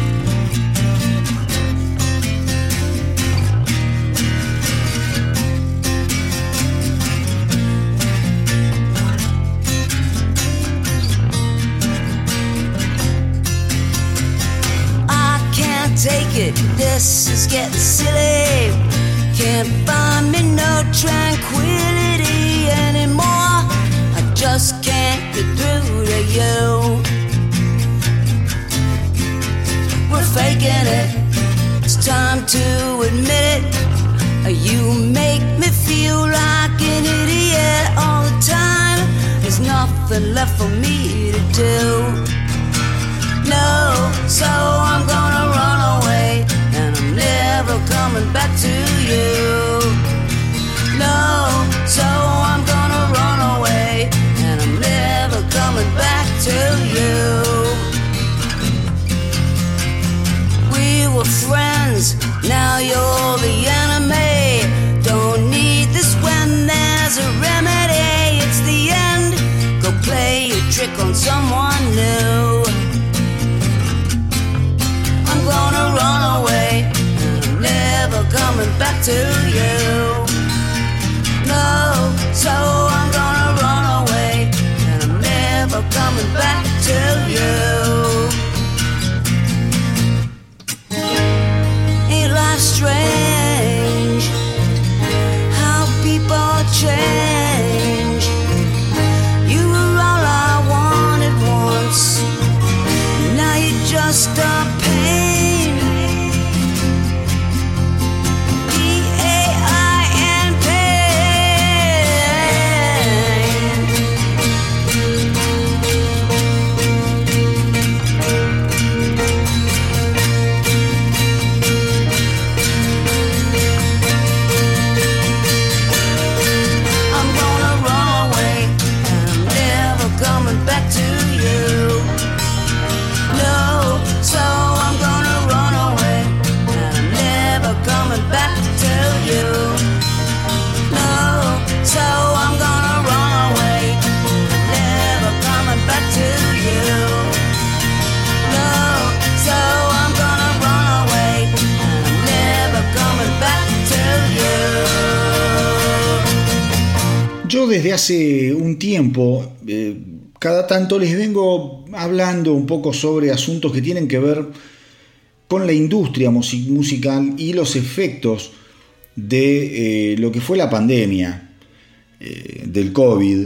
Take it, this is getting silly. Can't find me no tranquility anymore. I just can't get through to you. We're faking it, it's time to admit it. You make me feel like an idiot all the time. There's nothing left for me to do. No, so I'm gonna run away, and I'm never coming back to you. No, so I'm gonna run away, and I'm never coming back to you. We were friends, now you're the enemy. Don't need this when there's a remedy. It's the end, go play a trick on someone new. I'm gonna run away, and I'm never coming back to you. No, so I'm gonna run away, and I'm never coming back to you. Ain't life strange, how people change. You were all I wanted once, now you're just a pain. Yo desde hace un tiempo, cada tanto les vengo hablando un poco sobre asuntos que tienen que ver con la industria musical y los efectos de lo que fue la pandemia del COVID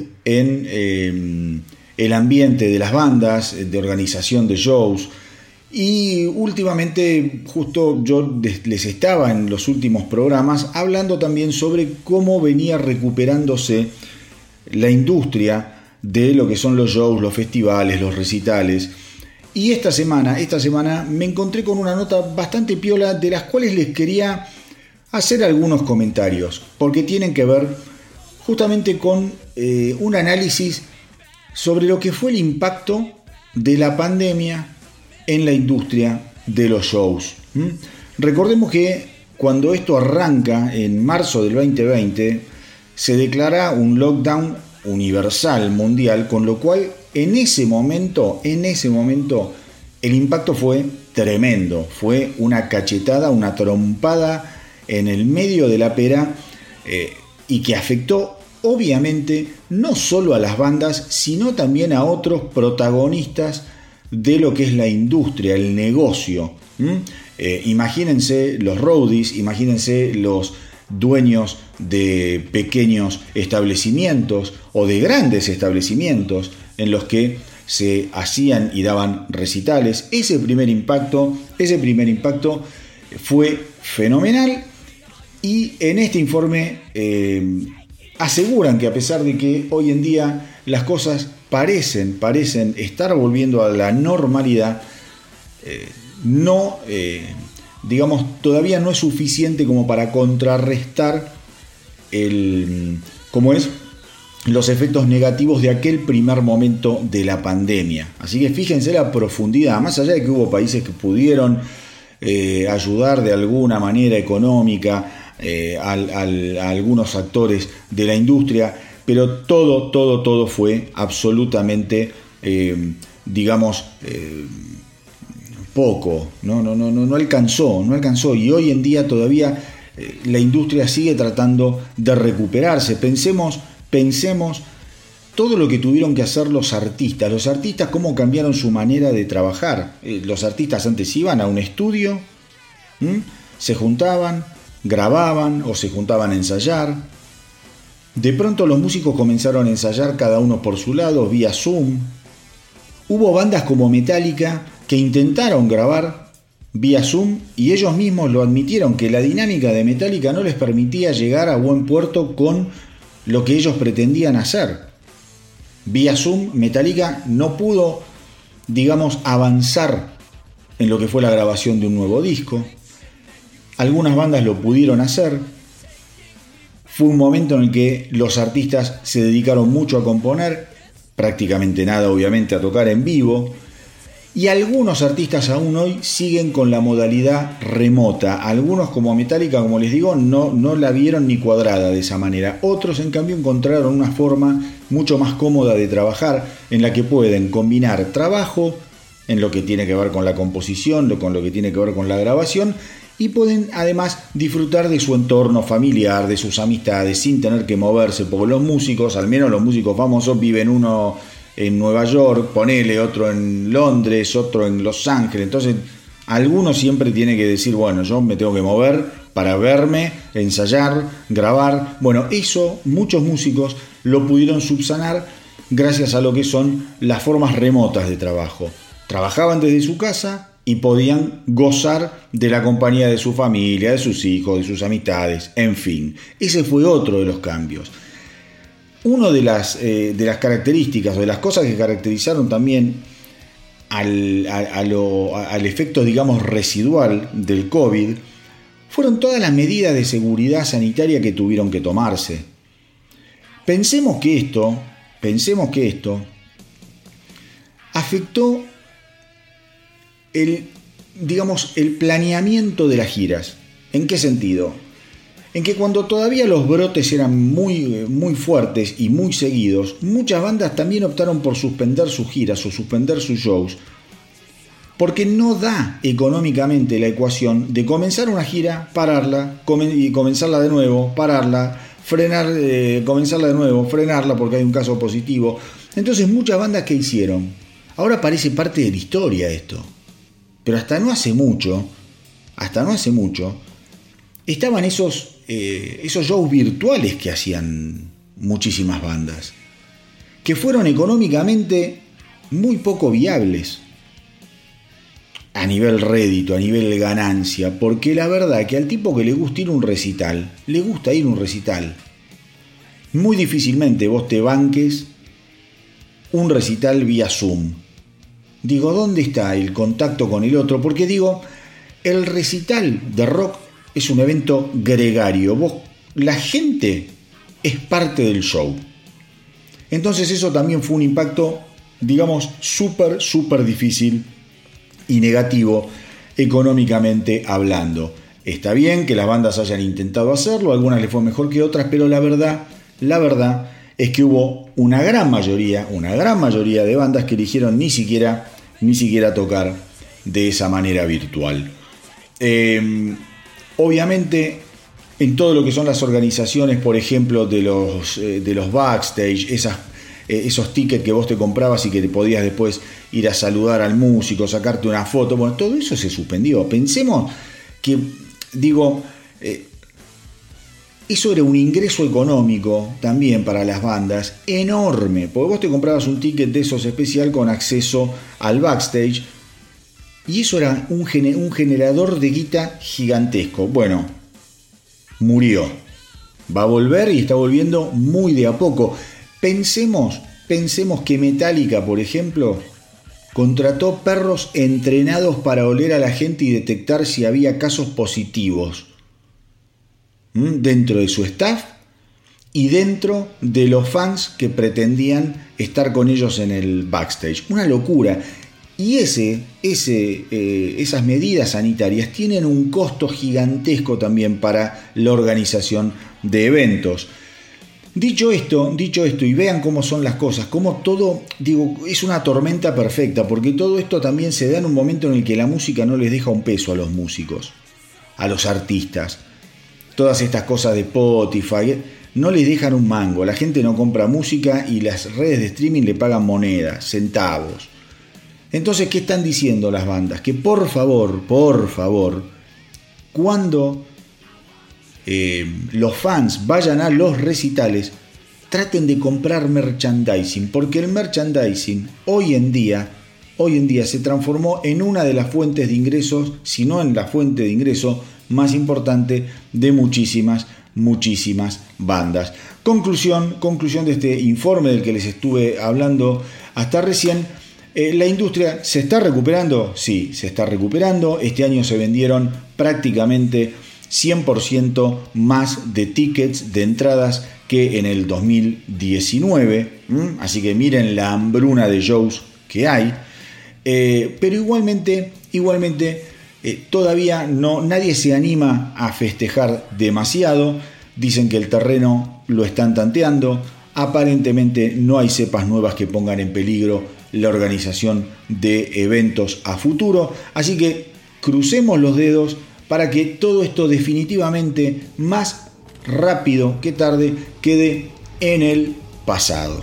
en el ambiente de las bandas, de organización de shows. Y últimamente, justo yo les estaba en los últimos programas hablando también sobre cómo venía recuperándose la industria de lo que son los shows, los festivales, los recitales. Y esta semana me encontré con una nota bastante piola, de las cuales les quería hacer algunos comentarios, porque tienen que ver justamente con un análisis sobre lo que fue el impacto de la pandemia en la industria de los shows. Recordemos que cuando esto arranca en marzo del 2020 se declara un lockdown universal mundial, con lo cual en ese momento el impacto fue tremendo, fue una cachetada, una trompada en el medio de la pera, y que afectó obviamente no solo a las bandas, sino también a otros protagonistas de lo que es la industria, el negocio. Imagínense los roadies, imagínense los dueños de pequeños establecimientos o de grandes establecimientos en los que se hacían y daban recitales. Ese primer impacto fue fenomenal, y en este informe aseguran que a pesar de que hoy en día las cosas parecen estar volviendo a la normalidad, todavía no es suficiente como para contrarrestar los efectos negativos de aquel primer momento de la pandemia. Así que fíjense la profundidad, más allá de que hubo países que pudieron ayudar de alguna manera económica a algunos actores de la industria, pero todo fue absolutamente, poco, no alcanzó, y hoy en día todavía la industria sigue tratando de recuperarse. Pensemos todo lo que tuvieron que hacer los artistas, cómo cambiaron su manera de trabajar. Los artistas antes iban a un estudio, se juntaban, grababan o se juntaban a ensayar. De pronto los músicos comenzaron a ensayar cada uno por su lado, vía Zoom. Hubo bandas como Metallica que intentaron grabar vía Zoom y ellos mismos lo admitieron, que la dinámica de Metallica no les permitía llegar a buen puerto con lo que ellos pretendían hacer. Vía Zoom, Metallica no pudo, avanzar en lo que fue la grabación de un nuevo disco. Algunas bandas lo pudieron hacer. Fue un momento en el que los artistas se dedicaron mucho a componer, prácticamente nada obviamente a tocar en vivo, y algunos artistas aún hoy siguen con la modalidad remota. Algunos, como Metallica, como les digo, no la vieron ni cuadrada de esa manera. Otros en cambio encontraron una forma mucho más cómoda de trabajar, en la que pueden combinar trabajo en lo que tiene que ver con la composición, con lo que tiene que ver con la grabación, y pueden además disfrutar de su entorno familiar, de sus amistades, sin tener que moverse, porque los músicos, al menos los músicos famosos, viven uno en Nueva York, ponele, otro en Londres, otro en Los Ángeles. Entonces alguno siempre tiene que decir, bueno, yo me tengo que mover para verme, ensayar, grabar. Bueno, eso muchos músicos lo pudieron subsanar gracias a lo que son las formas remotas de trabajo. Trabajaban desde su casa y podían gozar de la compañía de su familia, de sus hijos, de sus amistades, en fin. Ese fue otro de los cambios. Una de las características o de las cosas que caracterizaron también al efecto, residual del COVID, fueron todas las medidas de seguridad sanitaria que tuvieron que tomarse. Pensemos que esto afectó el planeamiento de las giras. ¿En qué sentido? En que cuando todavía los brotes eran muy fuertes y muy seguidos, muchas bandas también optaron por suspender sus giras o suspender sus shows, porque no da económicamente la ecuación de comenzar una gira, pararla y comenzarla de nuevo, pararla, comenzarla de nuevo, frenarla porque hay un caso positivo. Entonces muchas bandas, ¿qué hicieron? Ahora parece parte de la historia esto, pero hasta no hace mucho, estaban esos shows virtuales que hacían muchísimas bandas, que fueron económicamente muy poco viables a nivel rédito, a nivel ganancia, porque la verdad que al tipo que le gusta ir a un recital, muy difícilmente vos te banques un recital vía Zoom. ¿Dónde está el contacto con el otro? Porque el recital de rock es un evento gregario. La gente es parte del show. Entonces eso también fue un impacto, súper difícil y negativo económicamente hablando. Está bien que las bandas hayan intentado hacerlo, algunas les fue mejor que otras, pero la verdad es que hubo una gran mayoría de bandas que eligieron ni siquiera tocar de esa manera virtual. Obviamente, en todo lo que son las organizaciones, por ejemplo, de los backstage, esos tickets que vos te comprabas y que te podías después ir a saludar al músico, sacarte una foto. Bueno, todo eso se suspendió. Pensemos que, eso era un ingreso económico también para las bandas enorme, porque vos te comprabas un ticket de esos especial con acceso al backstage y eso era un generador de guita gigantesco. Bueno, murió. Va a volver y está volviendo muy de a poco. Pensemos que Metallica, por ejemplo, contrató perros entrenados para oler a la gente y detectar si había casos positivos dentro de su staff y dentro de los fans que pretendían estar con ellos en el backstage. Una locura. Y esas medidas sanitarias tienen un costo gigantesco también para la organización de eventos. Dicho esto, y vean cómo son las cosas, cómo todo, es una tormenta perfecta, porque todo esto también se da en un momento en el que la música no les deja un peso a los músicos, a los artistas. Todas estas cosas de Spotify no les dejan un mango, la gente no compra música y las redes de streaming le pagan monedas, centavos. Entonces, ¿qué están diciendo las bandas? Que por favor, cuando los fans vayan a los recitales, traten de comprar merchandising, porque el merchandising hoy en día se transformó en una de las fuentes de ingresos, si no en la fuente de ingreso más importante de muchísimas bandas. Conclusión de este informe del que les estuve hablando hasta recién. ¿La industria se está recuperando? Sí, se está recuperando. Este año se vendieron prácticamente 100% más de tickets, de entradas que en el 2019. Así que miren la hambruna de shows que hay. Pero igualmente todavía nadie se anima a festejar demasiado. Dicen que el terreno lo están tanteando. Aparentemente no hay cepas nuevas que pongan en peligro la organización de eventos a futuro. Así que crucemos los dedos para que todo esto definitivamente, más rápido que tarde, quede en el pasado.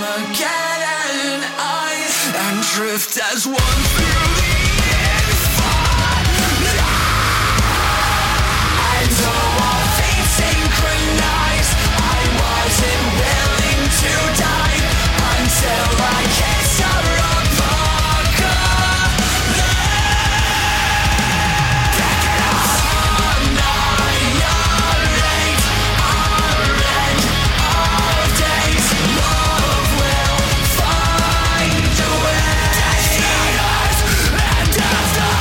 forgotten eyes and drift as one through the infinite. And all things synchronized, I wasn't willing to die until I kissed a replica. Annihilate, unend all days. Love will find a way. And after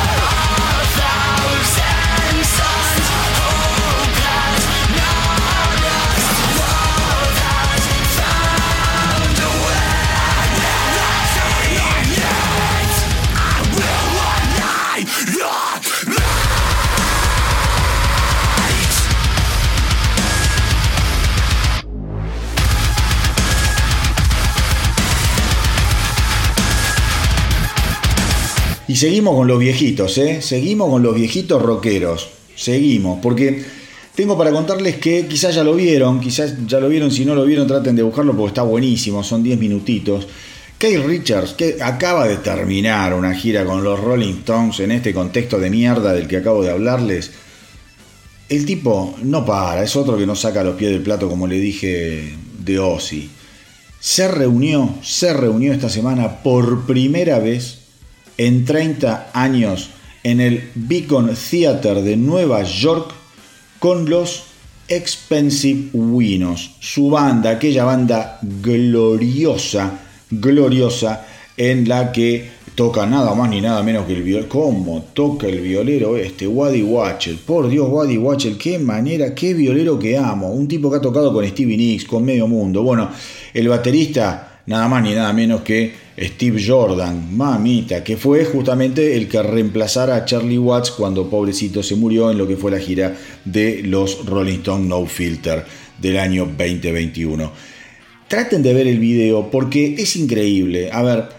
1,000 suns, hope has not lost. Love has found a way. Yet I will annihilate. Y seguimos con los viejitos, seguimos con los viejitos rockeros, seguimos, porque tengo para contarles que quizás ya lo vieron, si no lo vieron traten de buscarlo porque está buenísimo, son 10 minutitos. Keith Richards, que acaba de terminar una gira con los Rolling Stones en este contexto de mierda del que acabo de hablarles, el tipo no para, es otro que no saca los pies del plato, como le dije de Ozzy. Se reunió esta semana por primera vez en 30 años en el Beacon Theater de Nueva York con los Expensive Winos, su banda, aquella banda gloriosa en la que toca nada más ni nada menos que el violero. ¿Cómo toca el violero Waddy Wachtel? Por Dios, Waddy Wachtel, qué manera, qué violero que amo. Un tipo que ha tocado con Stevie Nicks, con medio mundo. Bueno, el baterista, nada más ni nada menos que Steve Jordan, mamita, que fue justamente el que reemplazara a Charlie Watts cuando pobrecito se murió en lo que fue la gira de los Rolling Stones No Filter del año 2021. Traten de ver el video porque es increíble. A ver,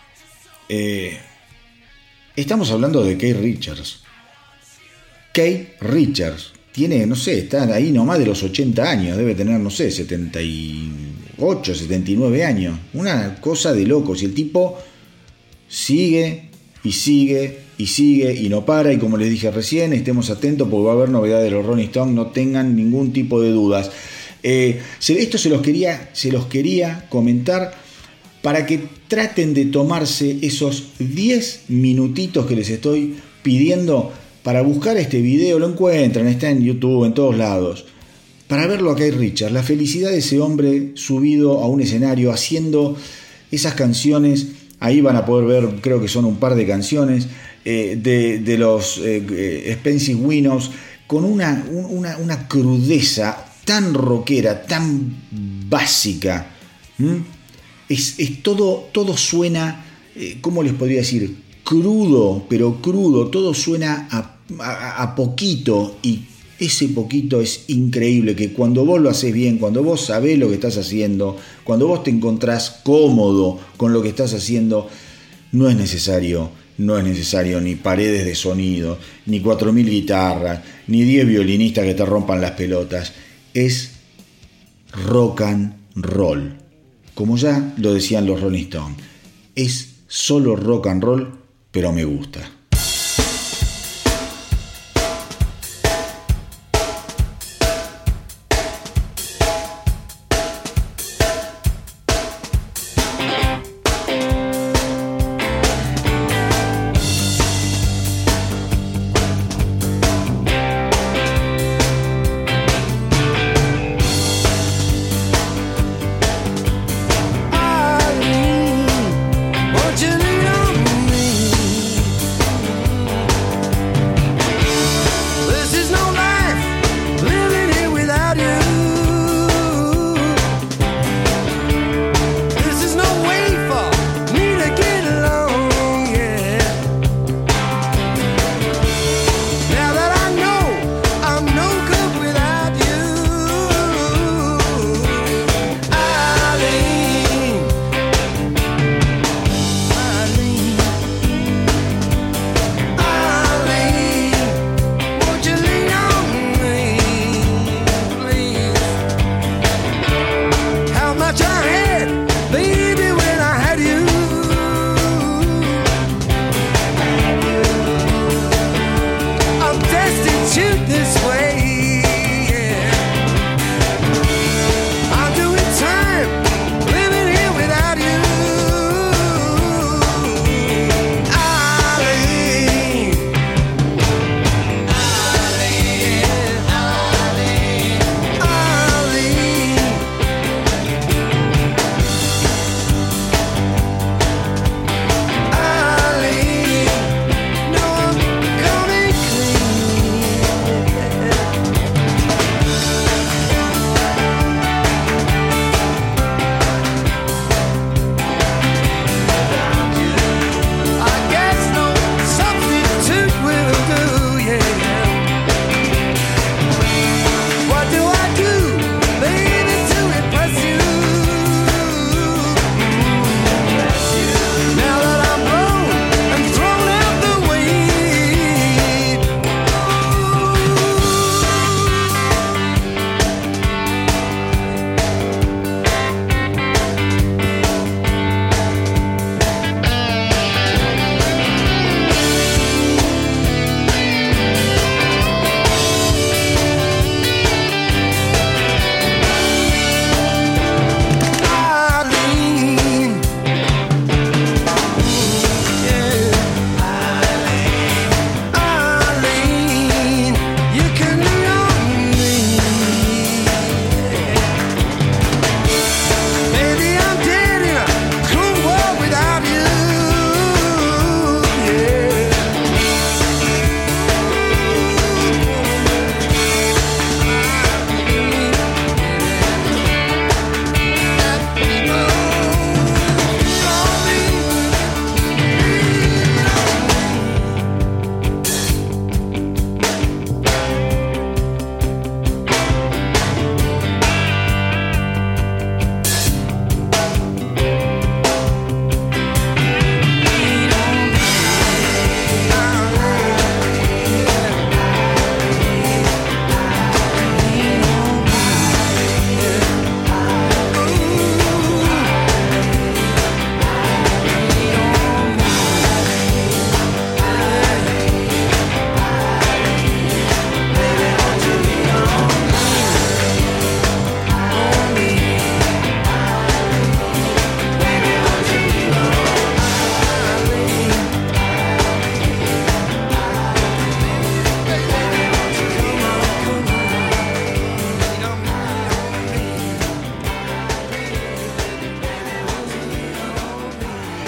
estamos hablando de Keith Richards. Keith Richards tiene, no sé, está ahí nomás de los 80 años, debe tener, no sé, 78, 79 años. Una cosa de locos. Y el tipo sigue y no para. Y como les dije recién, estemos atentos porque va a haber novedades de los Rolling Stones, no tengan ningún tipo de dudas. Esto se los quería comentar para que traten de tomarse esos 10 minutitos que les estoy pidiendo para buscar este video. Lo encuentran, está en YouTube, en todos lados, para verlo a Keith Richards, la felicidad de ese hombre subido a un escenario haciendo esas canciones. Ahí van a poder ver, creo que son un par de canciones de los Expensive Winos, con una crudeza tan rockera, tan básica. Es todo suena, ¿cómo les podría decir? Crudo, pero crudo. Todo suena a poquito, y ese poquito es increíble, que cuando vos lo haces bien, cuando vos sabés lo que estás haciendo, cuando vos te encontrás cómodo con lo que estás haciendo, no es necesario ni paredes de sonido, ni 4.000 guitarras, ni 10 violinistas que te rompan las pelotas. Es rock and roll, como ya lo decían los Rolling Stones. Es solo rock and roll, pero me gusta. Won't you lean on me?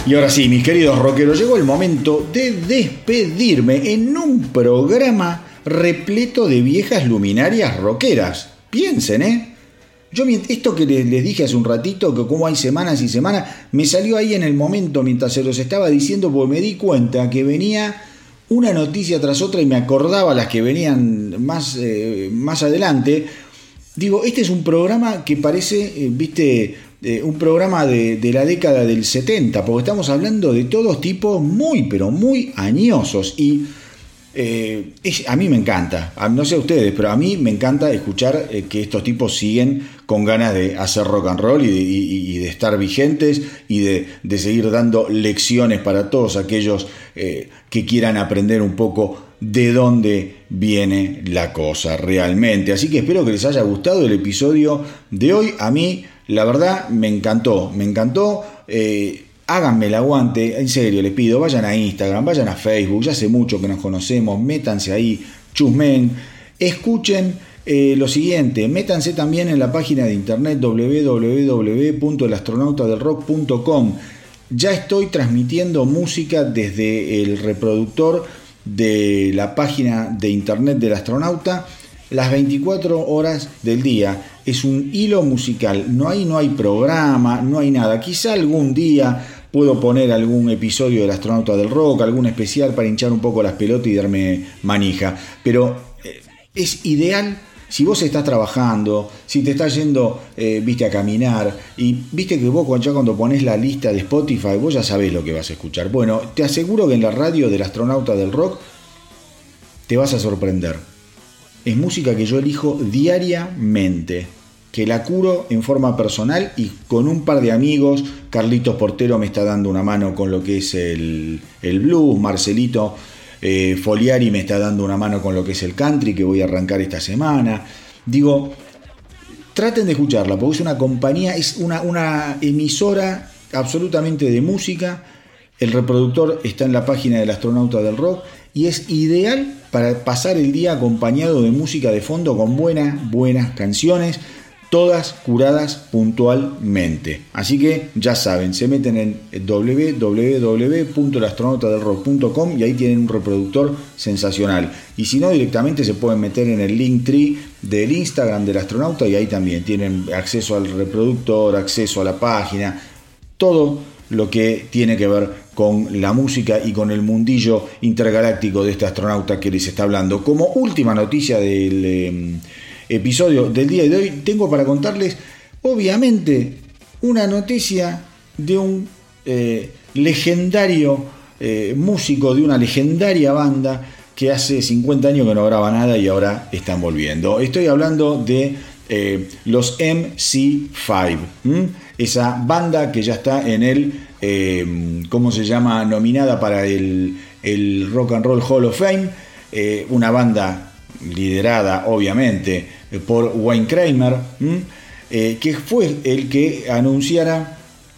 Y ahora sí, mis queridos rockeros, llegó el momento de despedirme en un programa repleto de viejas luminarias rockeras. Piensen, Yo esto que les dije hace un ratito, que como hay semanas y semanas, me salió ahí en el momento mientras se los estaba diciendo, porque me di cuenta que venía una noticia tras otra y me acordaba las que venían más adelante. Digo, este es un programa que parece, un programa de la década del 70, porque estamos hablando de todos tipos muy, pero muy añosos. Y a mí me encanta, no sé a ustedes, pero a mí me encanta escuchar que estos tipos siguen con ganas de hacer rock and roll y de estar vigentes y de seguir dando lecciones para todos aquellos que quieran aprender un poco de dónde viene la cosa realmente. Así que espero que les haya gustado el episodio de hoy. A mí, la verdad, me encantó. Háganme el aguante, en serio, les pido, vayan a Instagram, vayan a Facebook, ya hace mucho que nos conocemos, métanse ahí, chusmen, escuchen lo siguiente, métanse también en la página de internet www.elastronautadelrock.com. Ya estoy transmitiendo música desde el reproductor de la página de internet del astronauta las 24 horas del día. Es un hilo musical, no hay programa, no hay nada. Quizá algún día puedo poner algún episodio del Astronauta del Rock, algún especial para hinchar un poco las pelotas y darme manija, pero es ideal si vos estás trabajando, si te estás yendo a caminar, y viste que vos ya cuando pones la lista de Spotify vos ya sabés lo que vas a escuchar. Bueno, te aseguro que en la radio del Astronauta del Rock te vas a sorprender. Es música que yo elijo diariamente, que la curo en forma personal y con un par de amigos. Carlitos Portero me está dando una mano con lo que es el blues, Marcelito Foliari me está dando una mano con lo que es el country, que voy a arrancar esta semana. Digo, traten de escucharla, porque es una compañía, es una emisora absolutamente de música. El reproductor está en la página del Astronauta del Rock y es ideal para pasar el día acompañado de música de fondo con buenas canciones, todas curadas puntualmente. Así que ya saben, se meten en www.elastronautadelrock.com y ahí tienen un reproductor sensacional. Y si no, directamente se pueden meter en el Linktree del Instagram del astronauta y ahí también tienen acceso al reproductor, acceso a la página, todo lo que tiene que ver con la música y con el mundillo intergaláctico de este astronauta que les está hablando. Como última noticia del episodio del día de hoy, tengo para contarles, obviamente, una noticia de un legendario músico de una legendaria banda que hace 50 años que no graba nada y ahora están volviendo. Estoy hablando de los MC5, esa banda que ya está en el nominada para el Rock and Roll Hall of Fame, una banda liderada obviamente por Wayne Kramer, que fue el que anunciara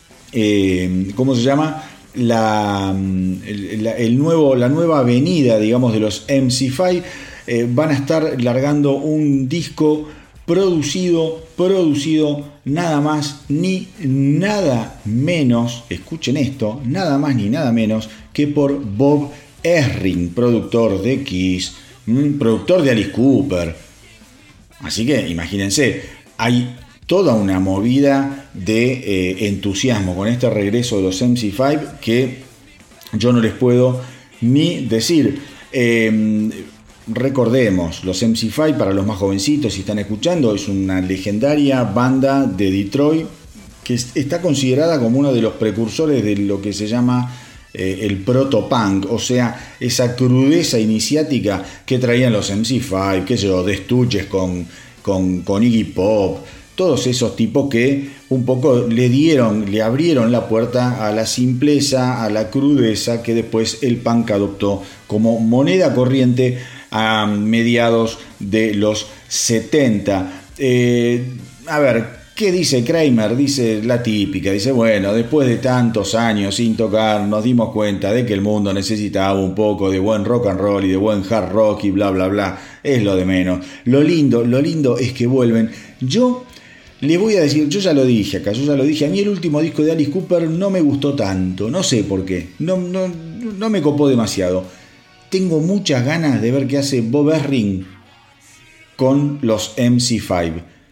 la nueva avenida, digamos, de los MC5. Van a estar largando un disco producido nada más ni nada menos, escuchen esto, nada más ni nada menos que por Bob Ezrin, productor de Kiss, productor de Alice Cooper. Así que imagínense, hay toda una movida de entusiasmo con este regreso de los MC5 que yo no les puedo ni decir. Recordemos, los MC5, para los más jovencitos, si están escuchando, es una legendaria banda de Detroit que está considerada como uno de los precursores de lo que se llama el proto-punk, o sea, esa crudeza iniciática que traían los MC5, qué sé yo, The Stooges con Iggy Pop, todos esos tipos que un poco le abrieron la puerta a la simpleza, a la crudeza que después el punk adoptó como moneda corriente a mediados de los 70. A ver, ¿qué dice Kramer? Dice la típica, dice, bueno, después de tantos años sin tocar, nos dimos cuenta de que el mundo necesitaba un poco de buen rock and roll y de buen hard rock y bla bla bla, es lo de menos. Lo lindo es que vuelven. Yo les voy a decir, yo ya lo dije acá, a mí el último disco de Alice Cooper no me gustó tanto, no sé por qué, no me copó demasiado. Tengo muchas ganas de ver qué hace Bob Ezrin con los MC5.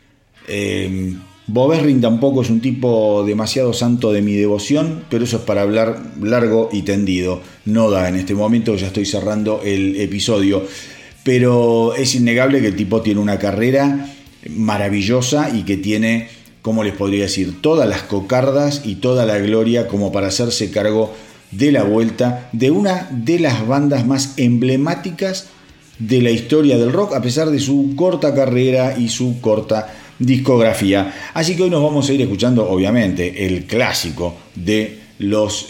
Bob Ezrin tampoco es un tipo demasiado santo de mi devoción, pero eso es para hablar largo y tendido. No da en este momento, ya estoy cerrando el episodio. Pero es innegable que el tipo tiene una carrera maravillosa y que tiene, ¿cómo les podría decir?, todas las cocardas y toda la gloria como para hacerse cargo de la vuelta de una de las bandas más emblemáticas de la historia del rock, a pesar de su corta carrera y su corta discografía. Así que hoy nos vamos a ir escuchando, obviamente, el clásico de los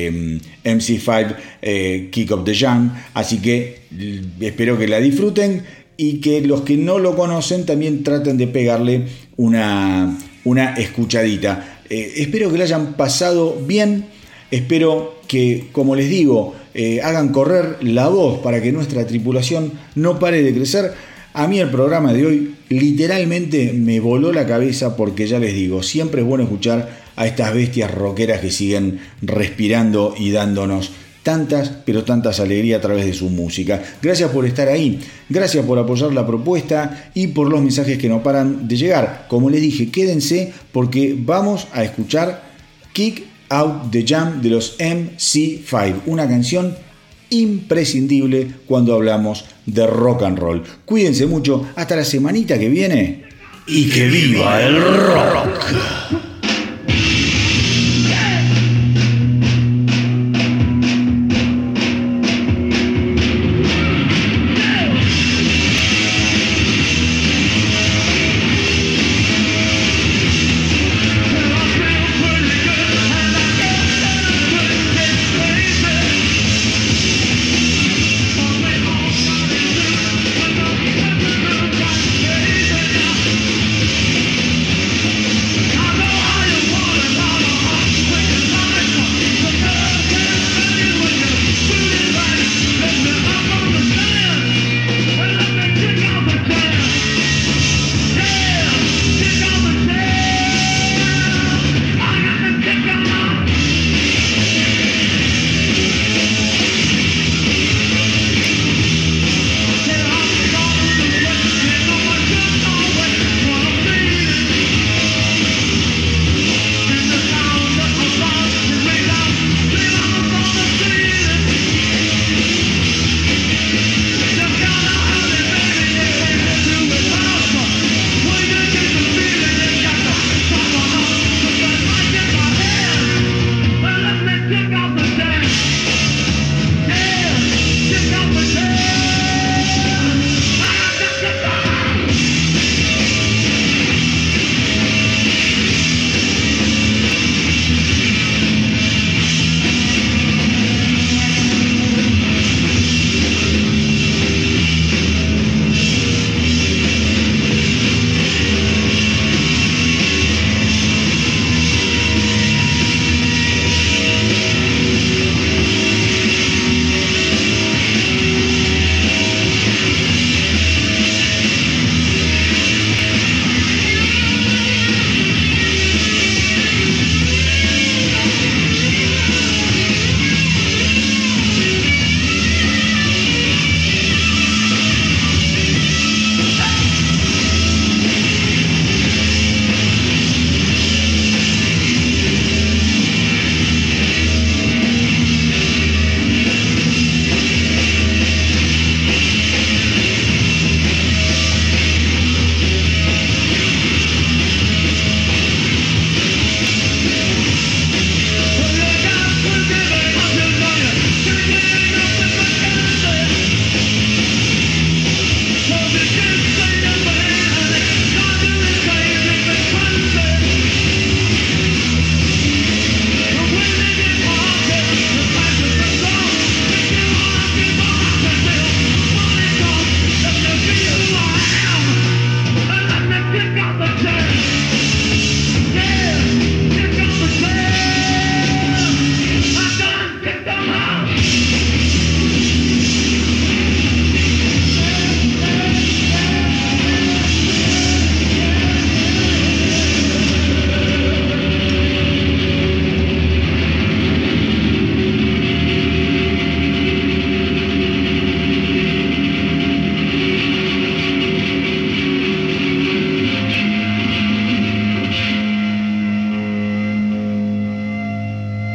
MC5, Kick of the Jam. Así que espero que la disfruten y que los que no lo conocen también traten de pegarle una escuchadita. Espero que la hayan pasado bien. Espero que, como les digo, hagan correr la voz para que nuestra tripulación no pare de crecer. A mí el programa de hoy literalmente me voló la cabeza porque, ya les digo, siempre es bueno escuchar a estas bestias rockeras que siguen respirando y dándonos tantas, pero tantas alegrías a través de su música. Gracias por estar ahí, gracias por apoyar la propuesta y por los mensajes que no paran de llegar. Como les dije, quédense porque vamos a escuchar Kick Out the Jam de los MC5, una canción imprescindible cuando hablamos de rock and roll. Cuídense mucho, hasta la semanita que viene y que viva el rock. I know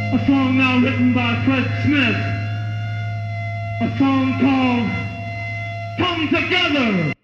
A song now written by Fred Smith. A song called Come Together.